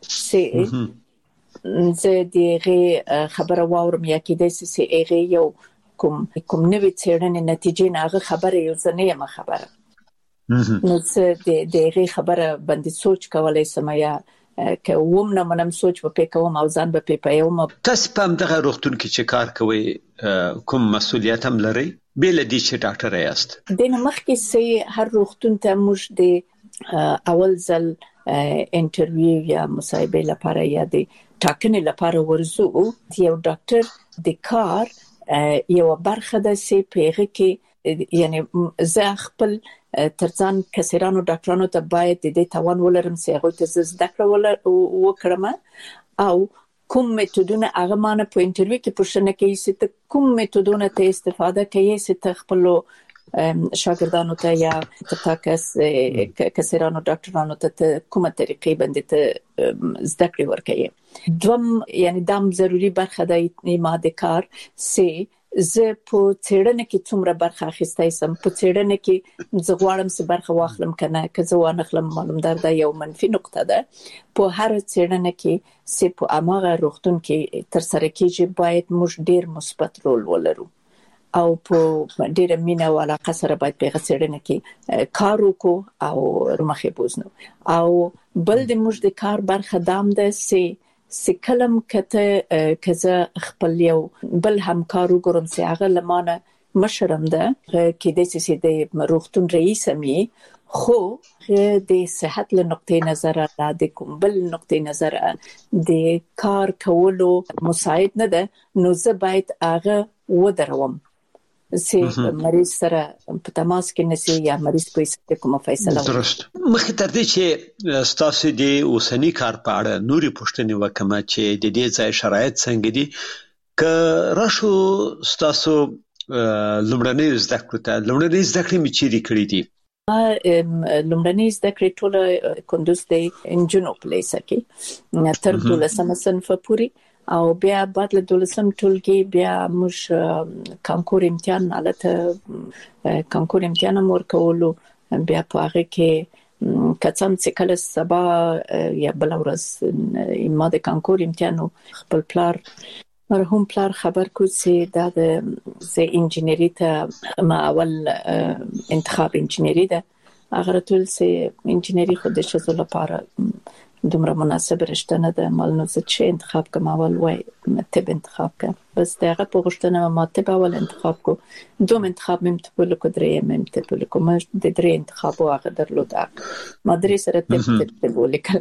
چې زه دغه خبره واورم یا کې د سې هغه یو کوم کوم نوې څېړنې نتیجې نه هغه خبره یو ځنې ما خبره نو زه د دغه خبره باندې سوچ کولای سم یا که ووم نه منم سوچ په کوم او ځان به په پیوم تاسو په دغه روغتون کې چې کار کوي کوم مسؤلیت هم لري بل دي چې ډاکټر یاست د مخکې سي هر روغتون ته موږ د اول ځل انټرویو یا مصاحبه لپاره یا د ټاکنې لپاره ورزو یو ډاکټر د کار یو برخه د سي پیغه کې یعنی زه خپل ترڅان کسرانو ډاکټرانو ته باید د دې توان ولرم چې هغه ته زده کړو وکړم او کوم میتودونه هغه مانه په انټرویو کې پوښتنه کوي چې کوم میتودونه ته استفاده کوي چې ته خپل شاګردانو ته یا تاسو کسرانو ډاکټرانو ته کومه طریقې باندې ته زده کړې ورکړي دوم یعنی دام ضروری برخه د ماده کار سي زه په څېړنه کې څومره برخه اخیستای سم په څېړنه کې زه غواړم چې برخه واخلم کنه که زه وانه خلم معلومدار ده یو منفي نقطه ده په هر څېړنه کې چې په اماغه روغتون کې تر سره کېږي باید موږ ډیر مثبت رول ولرو او په ډیر مینه او علاقه سره باید په څېړنه کې کار وکړو او مخې بوزنو او بل د موږ د کار برخه دام ده چې سکلم کته کزه خپل یو بل همکارو ګورم چې هغه لمانه مشرم ده کې د سې د روغتون رئیس مې خو د صحت له نقطې نظر را د کوم بل نقطې نظر د کار کولو مساعد نه ده نو زه باید هغه ودروم چې مریض سره په تماس کې نسی یا مریض په څه کومه فیصله درست مخکې تر دې چې تاسو د اوسنی کار په اړه نوري پوښتنې وکړم چې د دې ځای شرایط څنګه دي که راشو تاسو لومړنۍ زده کړې ته لومړنۍ زده کړې مې چیرې کړې دي لومړنۍ زده کړې ټول کندوز د انجنونو په لیسه کې تر دولسمه صنف پورې او بیا بعد له دولسم ټولګي بیا موږ کانکور امتحان حالت کانکور امتحان مور کولو بیا په هغه کې کڅم چې کله سبا یا بل ورځ ما د کانکور امتحان خپل پلار مرحوم پلار خبر کو چې دا د زه انجینری ته ما اول انتخاب انجینری ده هغه ټول چې انجینری خو د شزو لپاره دومره مناسب رشته نه ده مال نو زه چې انتخاب کوم اول وای طب انتخاب کوم بس دغه په غوښتنه ما طب اول انتخاب کو دوم انتخاب مم ته په لکه درې مم ته په لکه ما د درې انتخاب واغه درلوده ما درې سره طب طب ولیکل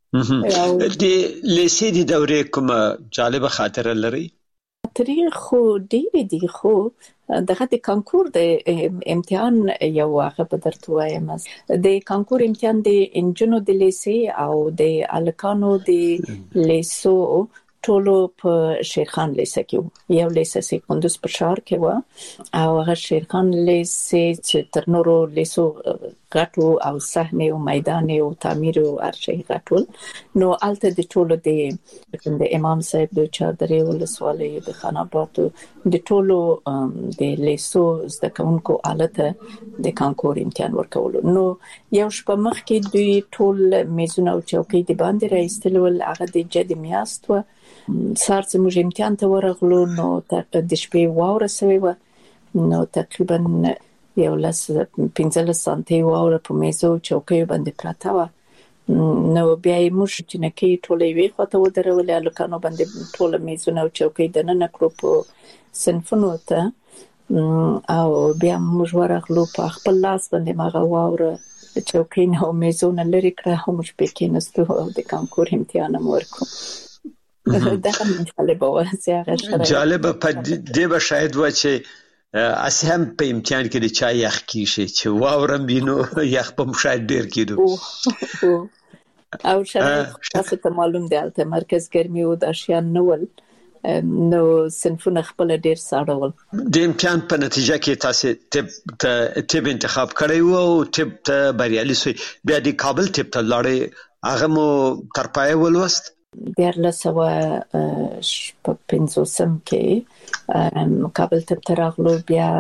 د لیسې د دورې کومه جالبه خاطره لري تاریخ خو ډېر دي خو دغه د کانکور د امتحان یو واقع په درته وایم د کانکور امتحان د انجنونو د لیسې او د الکانو د لیسو ټولو په شیرخان لیسه کې یو لیسه سي کندوز په شهر کې و او هغه شیرخان لیسه چې تر نورو لیسو غټو او صحنه او میدان او تعمیر او ارشي غټول نو الته د ټولو د امام صاحب د چادرې ولسوالۍ د خاناباد د ټولو د لیسو زده کوونکو آلته د کانکور امتحان ورکول نو یو شپه مخکې دوی ټول میزونه او چوکۍ د باندې راځتل ول هغه د جدي میاست و سار چې موږ امتحان ته ورغلو نو د شپې واوره سوي و نو تقریبا یو لس پنځه سانتي واوره په میزو چوکۍ باندې پراته و نو بیا یې موږ چې نکې ټولې وی خواته ودرولې الکانو باندې ټول میزونه او چوکۍ د نن کړو په صنفونو ته او بیا موږ ورغلو په خپل لاس باندې ماغه واوره چوکۍ نه میزونه لري کړه هم موږ پکې نستو د کانکور امتحان مو ورکو دا هم جالب و جالب په دې به شاید و چې اسی هم په امتحان کې د چا یخ کیږي چې واورم بینو یخ په مشاهد ډیر کیدو او شاید تاسو ته معلوم دی البته مرکز ګرمي او د اشیاء نول نو صنفونه خپل ډیر ساړول د امتحان په نتیجه کې تاسو تب تب انتخاب کړی وو او تب ته بریالي شوی بیا د کابل تب ته لاړې هغه مو تر پای ولوست دیارلس سوه شپږ پنځوسم کې کابل ته راغلو بیا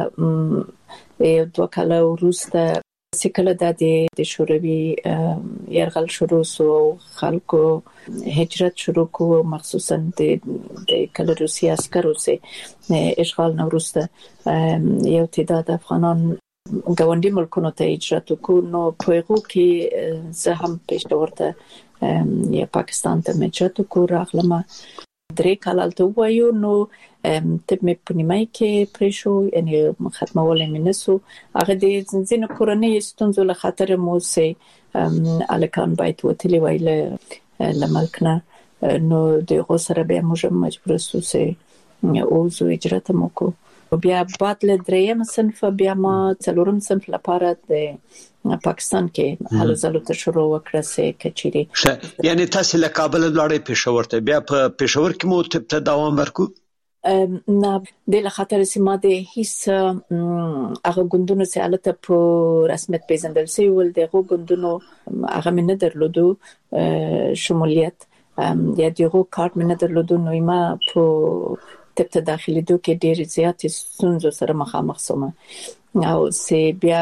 یو دوه کاله وروسته چې کله د شوروي یرغل شروع شو خلکو هجرت شروع کو مخصوصا د کله روسي عسکرو سه اشغال نو وروسته یو تعداد افغانان ګاونډي ملکونو ته هجرت کو نو په هغه کې زه هم پېښ ورته یا پاکستان ته هجرت کو راغلم درې کال ته وایو نو تب مې پنیمای کې پریشو یعنی ختمول مې نسو هغه د ځینې کورنۍ ستونزو له خاطر مو سه الکان باید وتلی ویل لملکنا نو د غوسره به موږ مجبور سو سه او زو هجرت مو کو بیا بعد له دریم صنف بیا ما څلورم صنف لپاره د پاکستان کې حالو زلو ته شروع وکړه سه کچيري یعنی تاسو له کابل لړې پېښور ته بیا په پېښور کې مو ته دوام ورکو نه د لخاطر سیمه د هیڅ هغه ګوندونو سیالته په رسمیت پیژندل سي ول دغه ګوندونو هغه من درلودو شمولیت یا دغه کارت من درلودو نو ما په ته داخلي دوه کې ډېر زیات ستونزو سره مخامخ شوم او سی بیا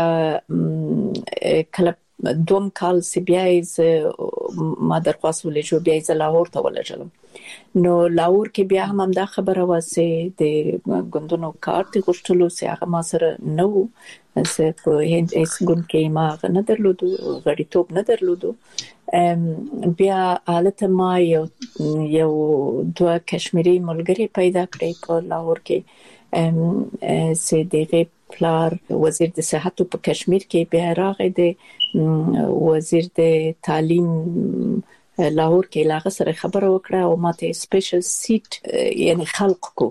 کله دوم کال سی بیا ز ما درخواست ولې بیا ز لاهور ته ولجلم نو لاهور کې بیا هم دا خبره واسه د ګوندونو کارت غوښتلو سي هغه ما سره نو زه په هند اس ګوند کې ما نه درلودو غړي توپ نه درلودو بیا حالت ما یو یو دوه کشمیری ملګری پیدا کړی په لاهور کې سي دغه پلار وزیر د صحت په کشمیر کې بیا راغی د وزیر د تعلیم لاهور کې لاغه سره خبره وکړه او ماته سپیشل سیټ یعنی خلق کو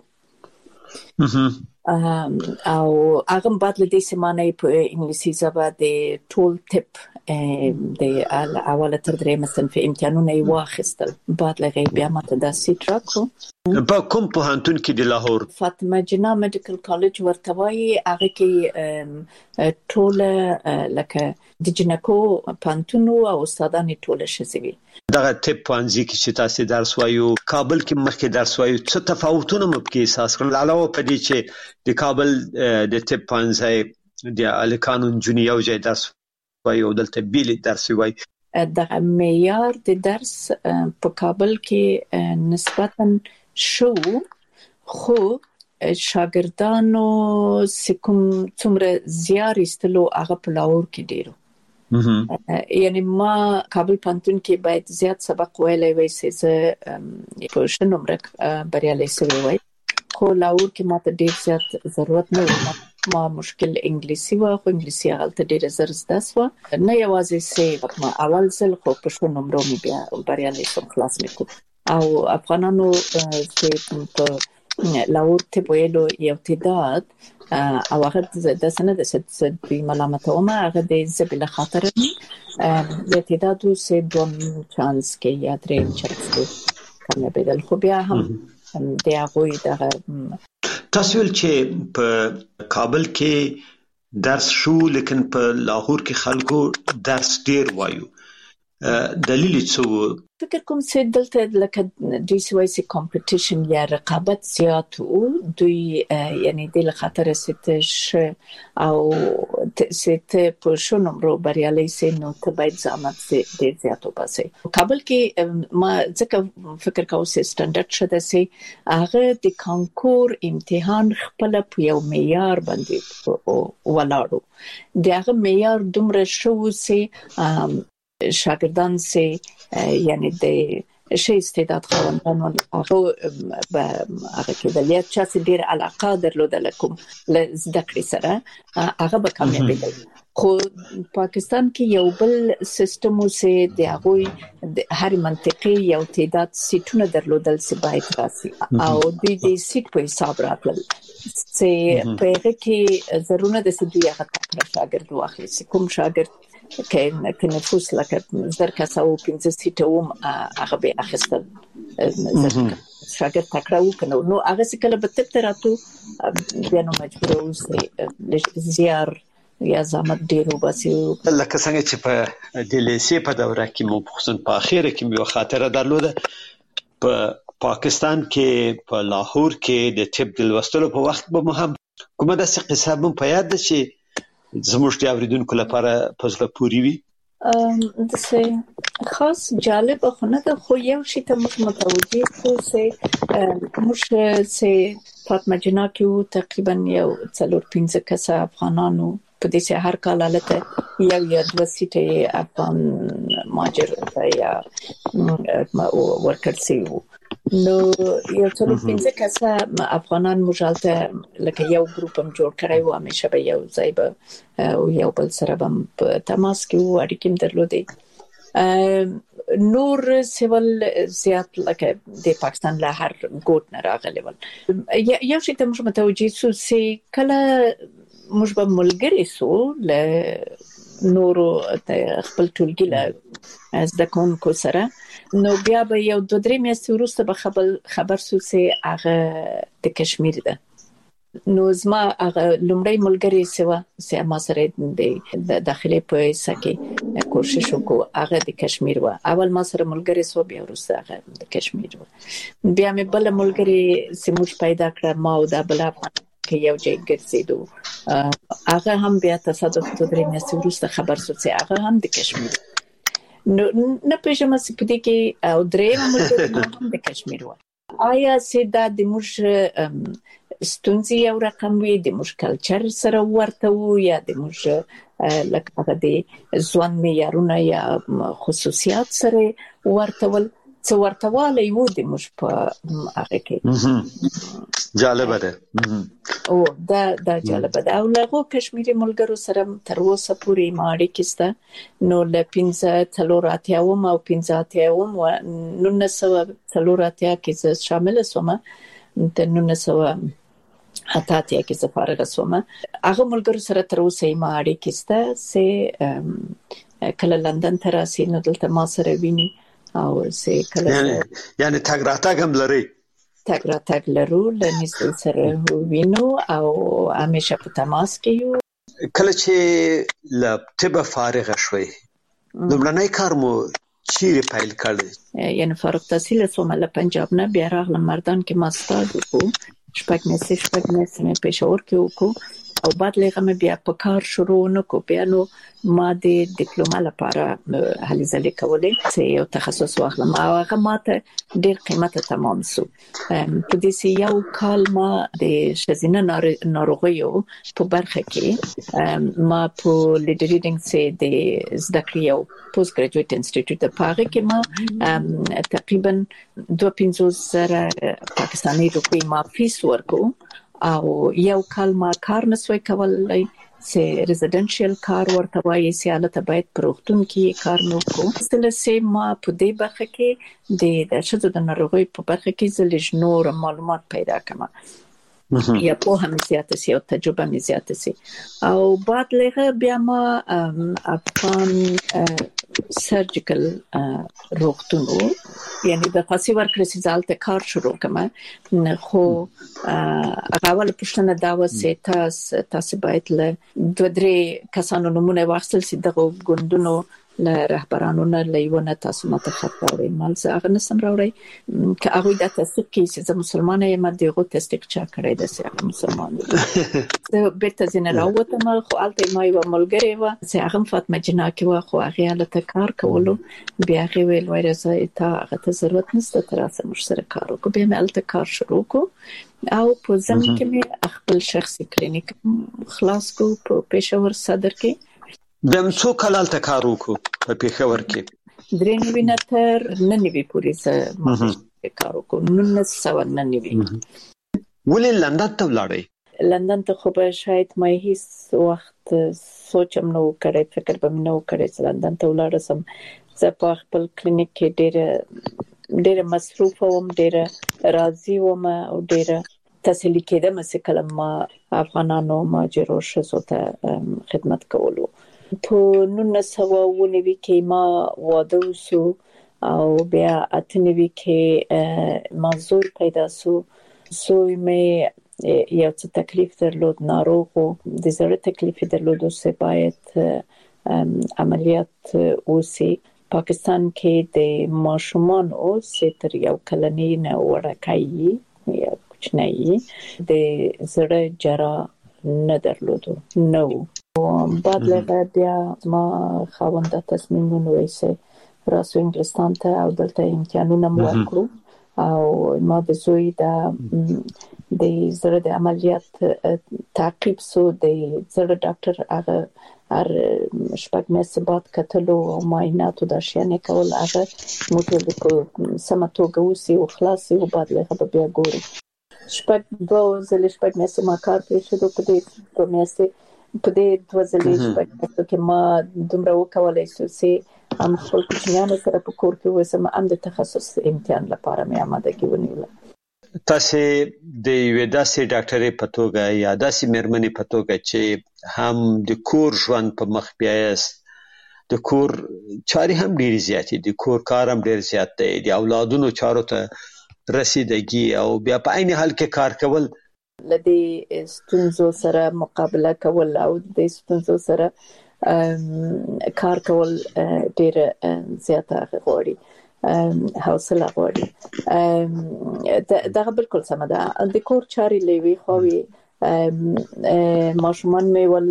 او هغه بعد له دې سیمانه په انګلیسي ژبه د ټول ټپ د اوله تر درې مثلا په امتحانونه یې واخیستل بعد له بیا ماته دا سیټ راکو په کوم پوهنتون کې د لاهور فاطمه جنا میډیکل کالج ورته وایي هغه کې ټول لکه د جنکو پانتون او استادان ټول شزوي دغه ټپ پانځي کې چې تاسو درس وایو کابل کې مخکې درس وایو څه تفاوتونه مو کې احساس کړل علاوه په دې چې د کابل د ټپ پانځي د الکانون جونیو ځای درس وایو دلته بیل درس وایي د معیار د درس په کابل کې نسبتاً شو خو شاګردانو سکم څومره زیار استلو هغه په لاهور کې ډیرو یعنی ما کابل پانتون کې باید زیات سبق ویلای وای سي زه په شنو مرک بریالي سوي وای خو لاهور کې ماته ډیر زیات ضرورت نه و ما مشکل انګلیسي و خو انګلیسي هغه ډیر زر زده سو نه یوازې سي ما اول ځل خو په شنو مرو مې بیا بریالي سم خلاص میکو او افغانانو چې په لاهور ته ویلو یو تعداد او هغه د سنه د ست ملامت او ما هغه د زبل خاطر د تعدادو سه دوم چانس کې یا درې چانس کې کنه بدل خو بیا هم د هغه د تاسو چې په کابل کې درس شو لیکن په لاهور کې خلکو درس ډیر وایو دلیل څه فکر کوم چې دلته لکه دوی سوي سي کمپټیشن یا رقابت زیات او دوی یعنی د خطر ستش او ته په شو نمبر بریالي سي نو ته باید زحمت سي ډیر زیات وباسي. کابل کې ما ځکه فکر کوم سي سټانډرډ شته سي هغه د کانکور امتحان خپل په یو معیار باندې ولاړو د هغه معیار دومره شو سي شاګردان سي یعنی د شي استعداد خواندان هغه به هغه کې د لیت چا چې ډیر علاقه درلودل کوم زده کړې سره هغه به کامیابی خو پاکستان کې یو بل سیستم وسه د هغه د هر منطقي یو تعداد سیټونه درلودل سی باید راسي او د دې سیټ په حساب راتل سي په هغه کې ضرورت د سدي هغه شاګرد واخلي کوم شاګرد کې کې نفوس لکه زر کسه او پنځه سیټه وم هغه به اخیستل شاګرد تکراو کنه نو هغه څه به تب تراتو بیا نو مجبور اوسې زیار یا زحمت ډیرو باسي لکه څنګه چې په د لیسې په دوره کې مو خصوصا په اخیره کې یو خاطره درلوده په پاکستان کې په لاهور کې د طب د لوستلو په وخت به مو هم کومه داسې قصه مو په یاد ده چې زموږ د اوریدونکو لپاره په زړه پورې وي؟ ام د څه خاص جالب خو نه ده خو یو شی ته موږ متوجه شو چې موږ چې فاطمه جنا کې تقریبا یو څلور پنځه کسه افغانانو په دې سه هر کال حالت یو یا دوه سیټه افغان ماجر یا ورکر سی نو یو څلور پنځه کسه افغانان مجالته لکه یو ګروپ هم جوړ کړی و همیشه به یو ځای به او یو بل سره هم په تماس کې و اړیکې درلودې نور سیول زیات لکه د پاکستان له هر ګوټ نه راغلي ول یو شی ته موږ متوجه شو چې کله موږ به ملګری سو له نورو خپل ټولګي له زده کوونکو سره نو بیا به یو دوه درې میاشتې وروسته به خبر خبر سو چې هغه د کشمیر ده نو زما هغه لومړی ملګری سوا چې ما سره د داخلي په سکه کوشش وکړ هغه د کشمیر و اول ما سره ملګری سو بیا وروسته هغه د کشمیر و بیا مې بل ملګری سموش پیدا کړ ما او دا بل کې یو ځای ګرځیدو هغه هم بیا تصادف د درې میاشتې وروسته خبر سو چې هغه هم د کشمیر نو نه پېژنم چې په دې کې او درې ملګری د کشمیر و آیا سیدا د موږ ستونزې یو رقم وي د موږ کلچر سره ورته وو یا د موږ لکه د ځوان معیارونه یا خصوصیات سره ورته ول څو ورته والی وو د موږ په هغه کې جالب ده او دا دا جالب ده او له کشمیري ملګرو سره تر اوسه پورې ماړی کېسته نو له پنځه څلور اتیا و او پنځه اتیا و نو نه سو څلور اتیا کې شامل سوم د نو نه سو اته اتیا کې سفارت سوم هغه ملګرو سره تر اوسه ماړی کېسته سه کله لندن ته راسي نو دلته ما سره ویني او سه کله یعنی یعنی تاګ راتګ هم لري تاګ راتګ لرو لنیسل سره وینو او همیشه په تماس کې یو کله چې ل طب فارغ شوي لومړنی کار مو چیرې پیل کړی یعنی فارغ تحصیل سوم له پنجاب نه بیا راغلم مردان کې ماستر وکړو شپږ میسج شپږ میسج مې پېښور کې وکړو او بعد لغه مې بیا په کار شروع نکو بیا نو ما د ډیپلوما لپاره هلې ځلې کولې چې یو تخصص واخلم او هغه ماته ډېر قیمته تمام سو په دې سي یو کال ما د شزینه ناروغیو په برخه کې ما په لیډر ریډینګ سي د زده کړې یو پوسټ ګریجویټ انسټیټیوټ په هغه کې ما تقریبا دوه پنځوس زره پاکستاني روپۍ ما فیس ورکو او یو کال ما کار نسوي کولای چې ریزیدنشل کار ورته وایي چې حالت باید پروختون کې کار نو کو ستل سي ما په دې برخه کې د شذ د ناروغي په برخه کې زلج نور معلومات پیدا کما یا په هم زیاته سي او تجربه مې زیاته سي او بعد لغه بیا ما افغان سرجیکل روغتونو یعنی د خاصي ورکر سیزالته کار شروع کما خو هغه ول پښتنه دا وسه تاسو تاسو باید له دوه درې کسانو نمونه واخیستل سي دغه ګوندونو ل رهبرانو نه لیونه تاسو ماته خط راوړئ مال زه هغه نسم راوړی که هغه د تصدیق کې چې زه مسلمان یم دغه تصدیق چا کړی د سیاق مسلمان زه بیرته زنه راوته ما خو الته ما یو ملګری و چې هغه فاطمه جنا کې و خو هغه الته کار کولو بیا هغه ویل وایي زه ته هغه ته ضرورت نشته تر اوسه مش سره کار وکړم بیا مې الته کار شروع کو او په ځم کې مې خپل شخصي کلینیک خلاص کو په پېښور صدر کې د څو کال ته کار وکړو په پېښور کې درې نوي نه تر نن نوي پورې زه کار وکړم نن سو نن نوي ولې لندن ته ولاړې لندن ته خو به شاید مې هیڅ وخت سوچم نو کړی فکر به مې نو کړی چې لندن ته ولاړ سم زه په خپل کلینیک کې ډېر ډېر مصروف وم ډېر راضي وم او ډېر تسلی کېدم چې کله ما افغانانو ماجرو شزو ته خدمت کولو په نولس سوه اووه نوي کې ما واده وسو او بیا اته نوي کې ما زوی پیدا سو زوی مې یو څه تکلیف درلود ناروغ و د زړه تکلیف درلود چې باید عملیات وسی پاکستان کې د ماشومان او ستر یو کلنی نه ورکایي یا کوچنی د زړه جرا نه درلود نو بعد له بیا ما خاوند تصمیم ونیوي چې راسو انګلستان ته او دلته امتحانونه مو وکړو او ما د زوی د د زړه د عملیات تعقیب سو د زړه ډاکټر هغه هر شپږ میاشتې بعد کتلو او معایناتو د شیانې کول هغه موږ په سمه توګه وسی او خلاصي او بعد له هغه بیا ګورو شپږ دوه ځلې شپږ میاشتې ما کار پرې شو په دې دوه میاشتې په دې دوه ځلې شپږ میاشتو کې ما دومره وکولای شو چې هم خپل کوچنیانو سره په کور کې وسم هم د تخصص امتحان لپاره مې آمادګي ونیوله تاسو د یو داسې ډاکټرې په توګه یا داسې مېرمنې په توګه چې هم د کور ژوند په مخ بیاست د کور چاري هم ډېر زیاتې دي کور کار هم ډېر زیات دی د اولادونو چارو ته رسیدګي او بیا په عین حال کې کار کول لدې ستونزو سره مقابله کول او د ستونزو سره کار کول ډېر زیاته غواړي حوصله غواړي دا بالکل سم ده د کور چاري لوي خوي ماشومان مې ول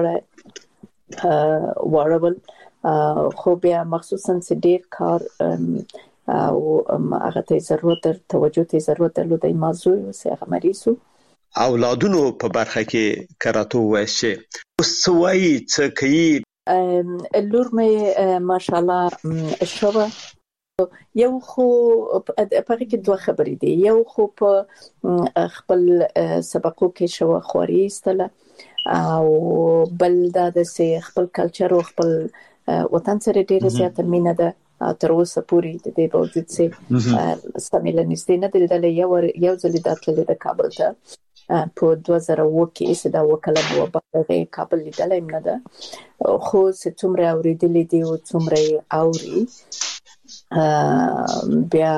دواړه وړول خو بیا مخصوصا چې ډېر کار او هغه ته ضرورت توجه ته ضرورت درلود د موضوع او هغه مریضو اولادونو په برخه کې کراته وایي اوس سوي څه کوي لور مې ماشاءالله شوه یو خو په هغه کې دوه خبرې دي یو خو په خپل سبقو کې شو خوري استله او بل دا د خپل کلچر او خپل وطن سره ډېر زیات مینه ده تر اوسه پورې د دې باوجود چې سمېل نشته نه دلته یو یو ځل د تل د کابل ته په دوه زره اووه کې چې دا وکړه نو په کابل لیدل نه ده خو چې څومره اوریدلې دي او څومره اوري بیا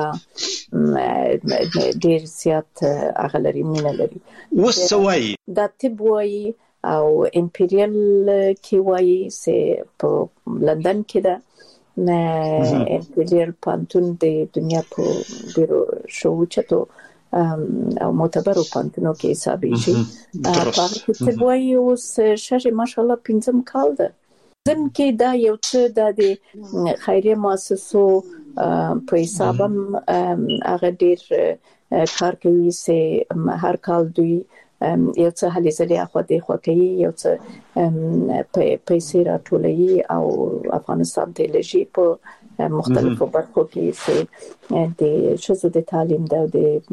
ډېر زیات اغلري مینه لري وسوي دا طب وایي او امپریال کې وایي چې په لندن کې ده نه امپریال پانتون د دنیا په ډیرو شو چتو او معتبرو پانتونو کې حسابي شي په هغه طب وایي اوس شاشه ماشاءالله پنځم کال ده ځم کې دا یو څه د خیریه مؤسسو په حسابم هغه ډېر کار کوي چې هر کال دوی یو څه هلې ځلې اخوا دی خوا کوي یو څه پیسې راټولوي او افغانستان ته لږی په مختلفو برخو کې چې د ښځو د تعلیم د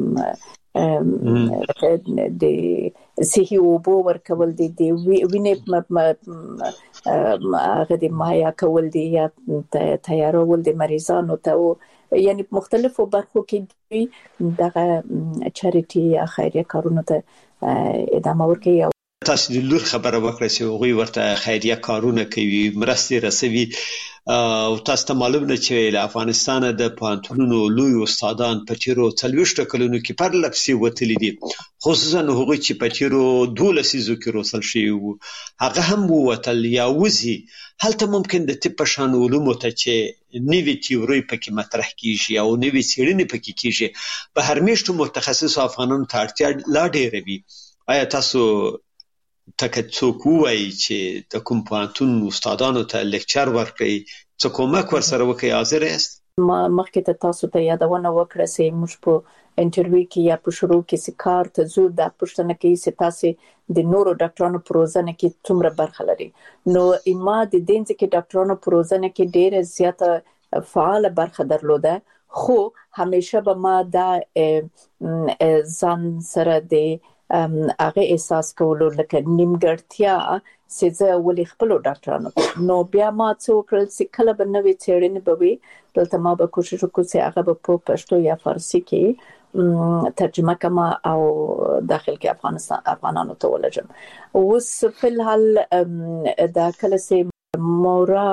د صحي اوبو ورکول دي د وینې هغه د مایا کول دي یا تیارول د مریضانو ته یعنی مختلفو برخو کې دوی دغه چاریټي یا خیریه کارونه ته ادامه ورکوي تاسو د لور خبره وکړه چې هغوی ورته خیریه کارونه کوي مرستې رسوي او تاسو ته معلوم نه چې له افغانستان د پوهنتونونو لوی استادان په تیرو څلوېښت کلونو کې پر لپسې وتلي دي، خصوصا هغوی چې په تیرو دوولس لسیزو کې روسل شوي وو، هغه هم ووتل یا وځي. هلته ممکن د طب په شان علومو ته چې نوې تیورۍ پکې مطرح کیږي او نوې څېړنې پکې کیږي، په هر میاشتو متخصصو افغانانو ته اړتیا لا ډېره وي. آیا تاسو ته څوک ووایي چې د کوم پوهنتون استادانو ته لیکچر ورکړئ، څه کومک ورسره وکړئ، حاضر یاست؟ ما مخکې ته تاسو ته یادونه وکړه چې موږ په انټرویو کې یا په شروع کې چې کار ته ځو دا پوښتنه کوي چې تاسو د نورو ډاکټرانو په روزنه کې څومره برخه لري. نو ما د دې ځکه ډاکټرانو په روزنه کې ډېره زیاته فعال برخه درلوده، خو همیشه به ما دا ځان سره د هغه احساس کولو لکه نیمګړتیا چې زه ولې خپل ډاکټرانو نو بیا ما څه وکړل چې کله به نوې څېړنې به وي دلته ما به کوشش وکړم چې هغه به په پښتو یا فارسي کې ترجمه کما او داخل کې افغانستان افغانانو ته ولجم. اوس په الحال دا کله چې مورا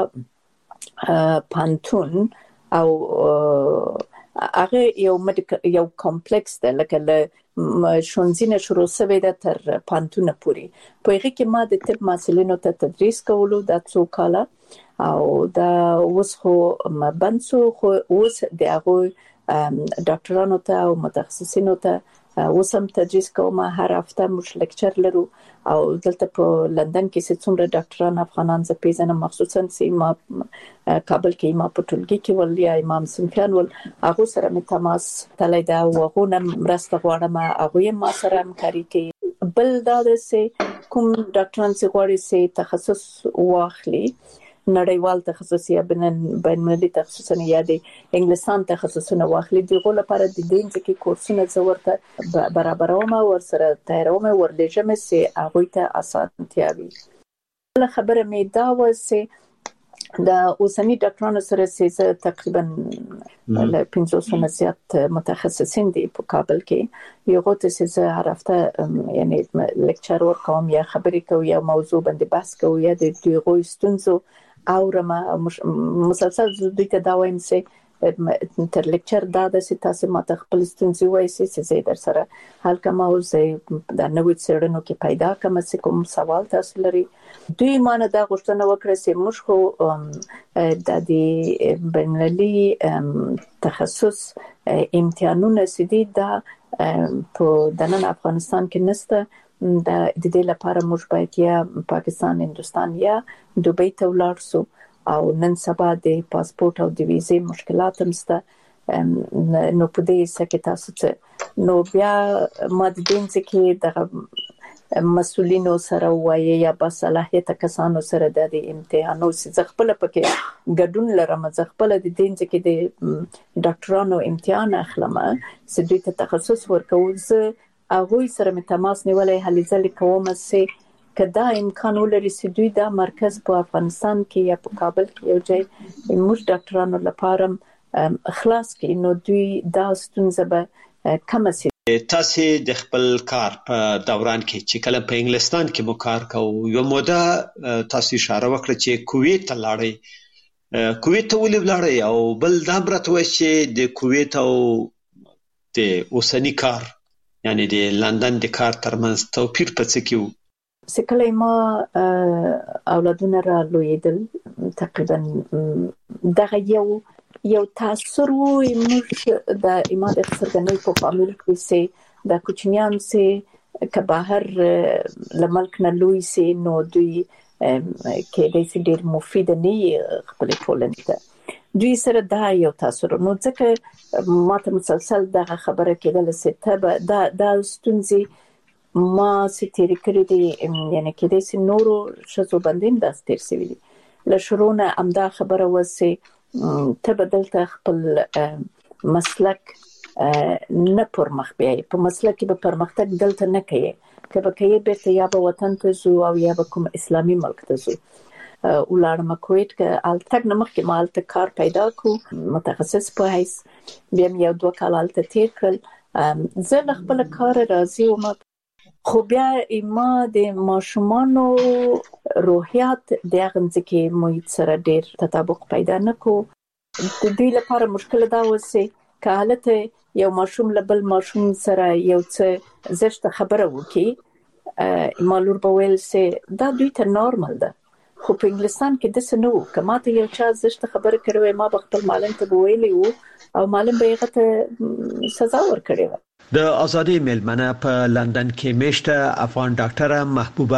پانتون او هغه یو یو کمپلیکس ده لکه له شونځینه شروع شوی ده تر پانتون پورې، په هغه کې ما د طب محصلینو ته تدریس کولو د څو کاله او دا اوس خو بنسو خو اوس د هغه ډاکټرانو ته او متخصصینو ته اوس هم تدریس کوم. هر هفته موږ لیکچر لرو او دلته په لندن کې چې څومره ډاکټران افغانان زه پیژنم، مخصوصا چې ما کابل کې ما په ټولګي کې ول یا امام سنفیان ول هغه سره مې تماس تللی دا وغه نه مرسته غواړم، هغه ما سره همکاري کوي. بل دا چې کوم ډاکټران چې غواړي چې تخصص واخلي نړیوال تخصص یا بین المللي تخصص یا د انګلیسان تخصصونه واخلي، دغه لپاره د دې ځکه کورسونه زورته برابروم او سره تیاروم ورلېجم چې هغه ته اسانتیا وي. بل خبره مې دا و چې د اوسنی ډاکټرانو سره چې تقریبا له پنځوس نه زیات متخصصین دي په کابل کې، یو غوته چې هر هفته یعنی لیکچر ورکوم یا خبرې کوم یا موضوع باندې بحث کوم یا د دوی ستونزو اورم مسلسل دوی ته دا وایم چې تر لیکچر دا د تاسو ماته خپل ستونزې وایي چې زه در سره حل کوم او زه د نوې څېړنو کې پیدا کوم چې کوم سوال تاسو لري. دوی مانه دا غوښتنه وکړه چې موږ خو د دې بینالمللي تخصص امتحانونه سدي دا په دنن افغانستان کې نسته، د دې لپاره موږ باید یا پاکستان، هندستان یا دوبۍ ته ولاړ شو او نن سبا د پاسپورت او د ویزې مشکلات هم شته. نو په دې سکه تاسو ته نو بیا ما د دې ځکه د مسؤلینو سره وایي یا باصلاحیت کسانو سره د امتحانو چې خپل پکې ګډون لرم، چې خپل د دې ځکه د ډاکټرانو امتحان اخلم چې دوی ته تخصص ورکوم، زه هغه سره مې تماس نیولې هلې ځلې کوم چې کدا امکان ولري چې دوی دا مرکز په افغانستان کې یا په کابل کې یو ځای موږ ډاکټرانو لپاره خلاص کړي، نو دوی دا ستونزه به کم شي. تاسو د خپل کار په دوران کې چې کله په انګلستان کې مو کار کوو، یو موده تاسو اشاره وکړه چې کویت ته لاړئ، کویت ته ولې لاړئ؟ او بل دا برته وایي چې د کویت او د اوسنی کار یعنی د لندن د کار ترمنځ توپیر په څه کې و؟ سکله ما اولادونه را لویدل تقریبا دغه یو یو تاثر و موږ د ایماد څرګندوي په فامیل کې چې د کوچنیان چې که بهر لملک نه لوی سي نو دوی کې د سي ډیر مفید نه خپل ټولنې ته دوی سره دا یو تاثر نو ځکه ماته مسلسل دغه خبره کېدل چې ته دا د ستونزې ما ستېری کړی دي، یعنی کې د سي نورو شزو باندې د ستېر سوي دي له شروع نه امدا خبره وسه ته بدلته خپل مسلک نه پرمخ بیاي په مسلک کې به پرمختګ دلته نه کوي، که به کوي بیرته یا به وطن ته زو او یا به کوم اسلامي ملک ته زو ولارم کویت که التګ نمخ کې مال ته کار پیدا کو متخصص په هیڅ بیا یو دوه کال الته تیر کړ، زه خپل کار راضي وم. خو بیا ما د ماشومانو روحیات د هغه ځکه محیط سره ډیر تطابق پیدا نکو. د دوی لپاره مشکل دا وسی که حالت یو ماشوم لبل ماشوم سره یو څه زشت خبره وکي مالور به ویل سي دا دوی ته نورمال ده، خو په انګلستان کې د سنو کما ته یو چا زشت خبره کړې ما به خپل معلم ته ویلي وو او معلم به یې ته سزا ورکړې و. د ازادي ملمنه په لندن کې میشته افغان ډاکټره محبوبه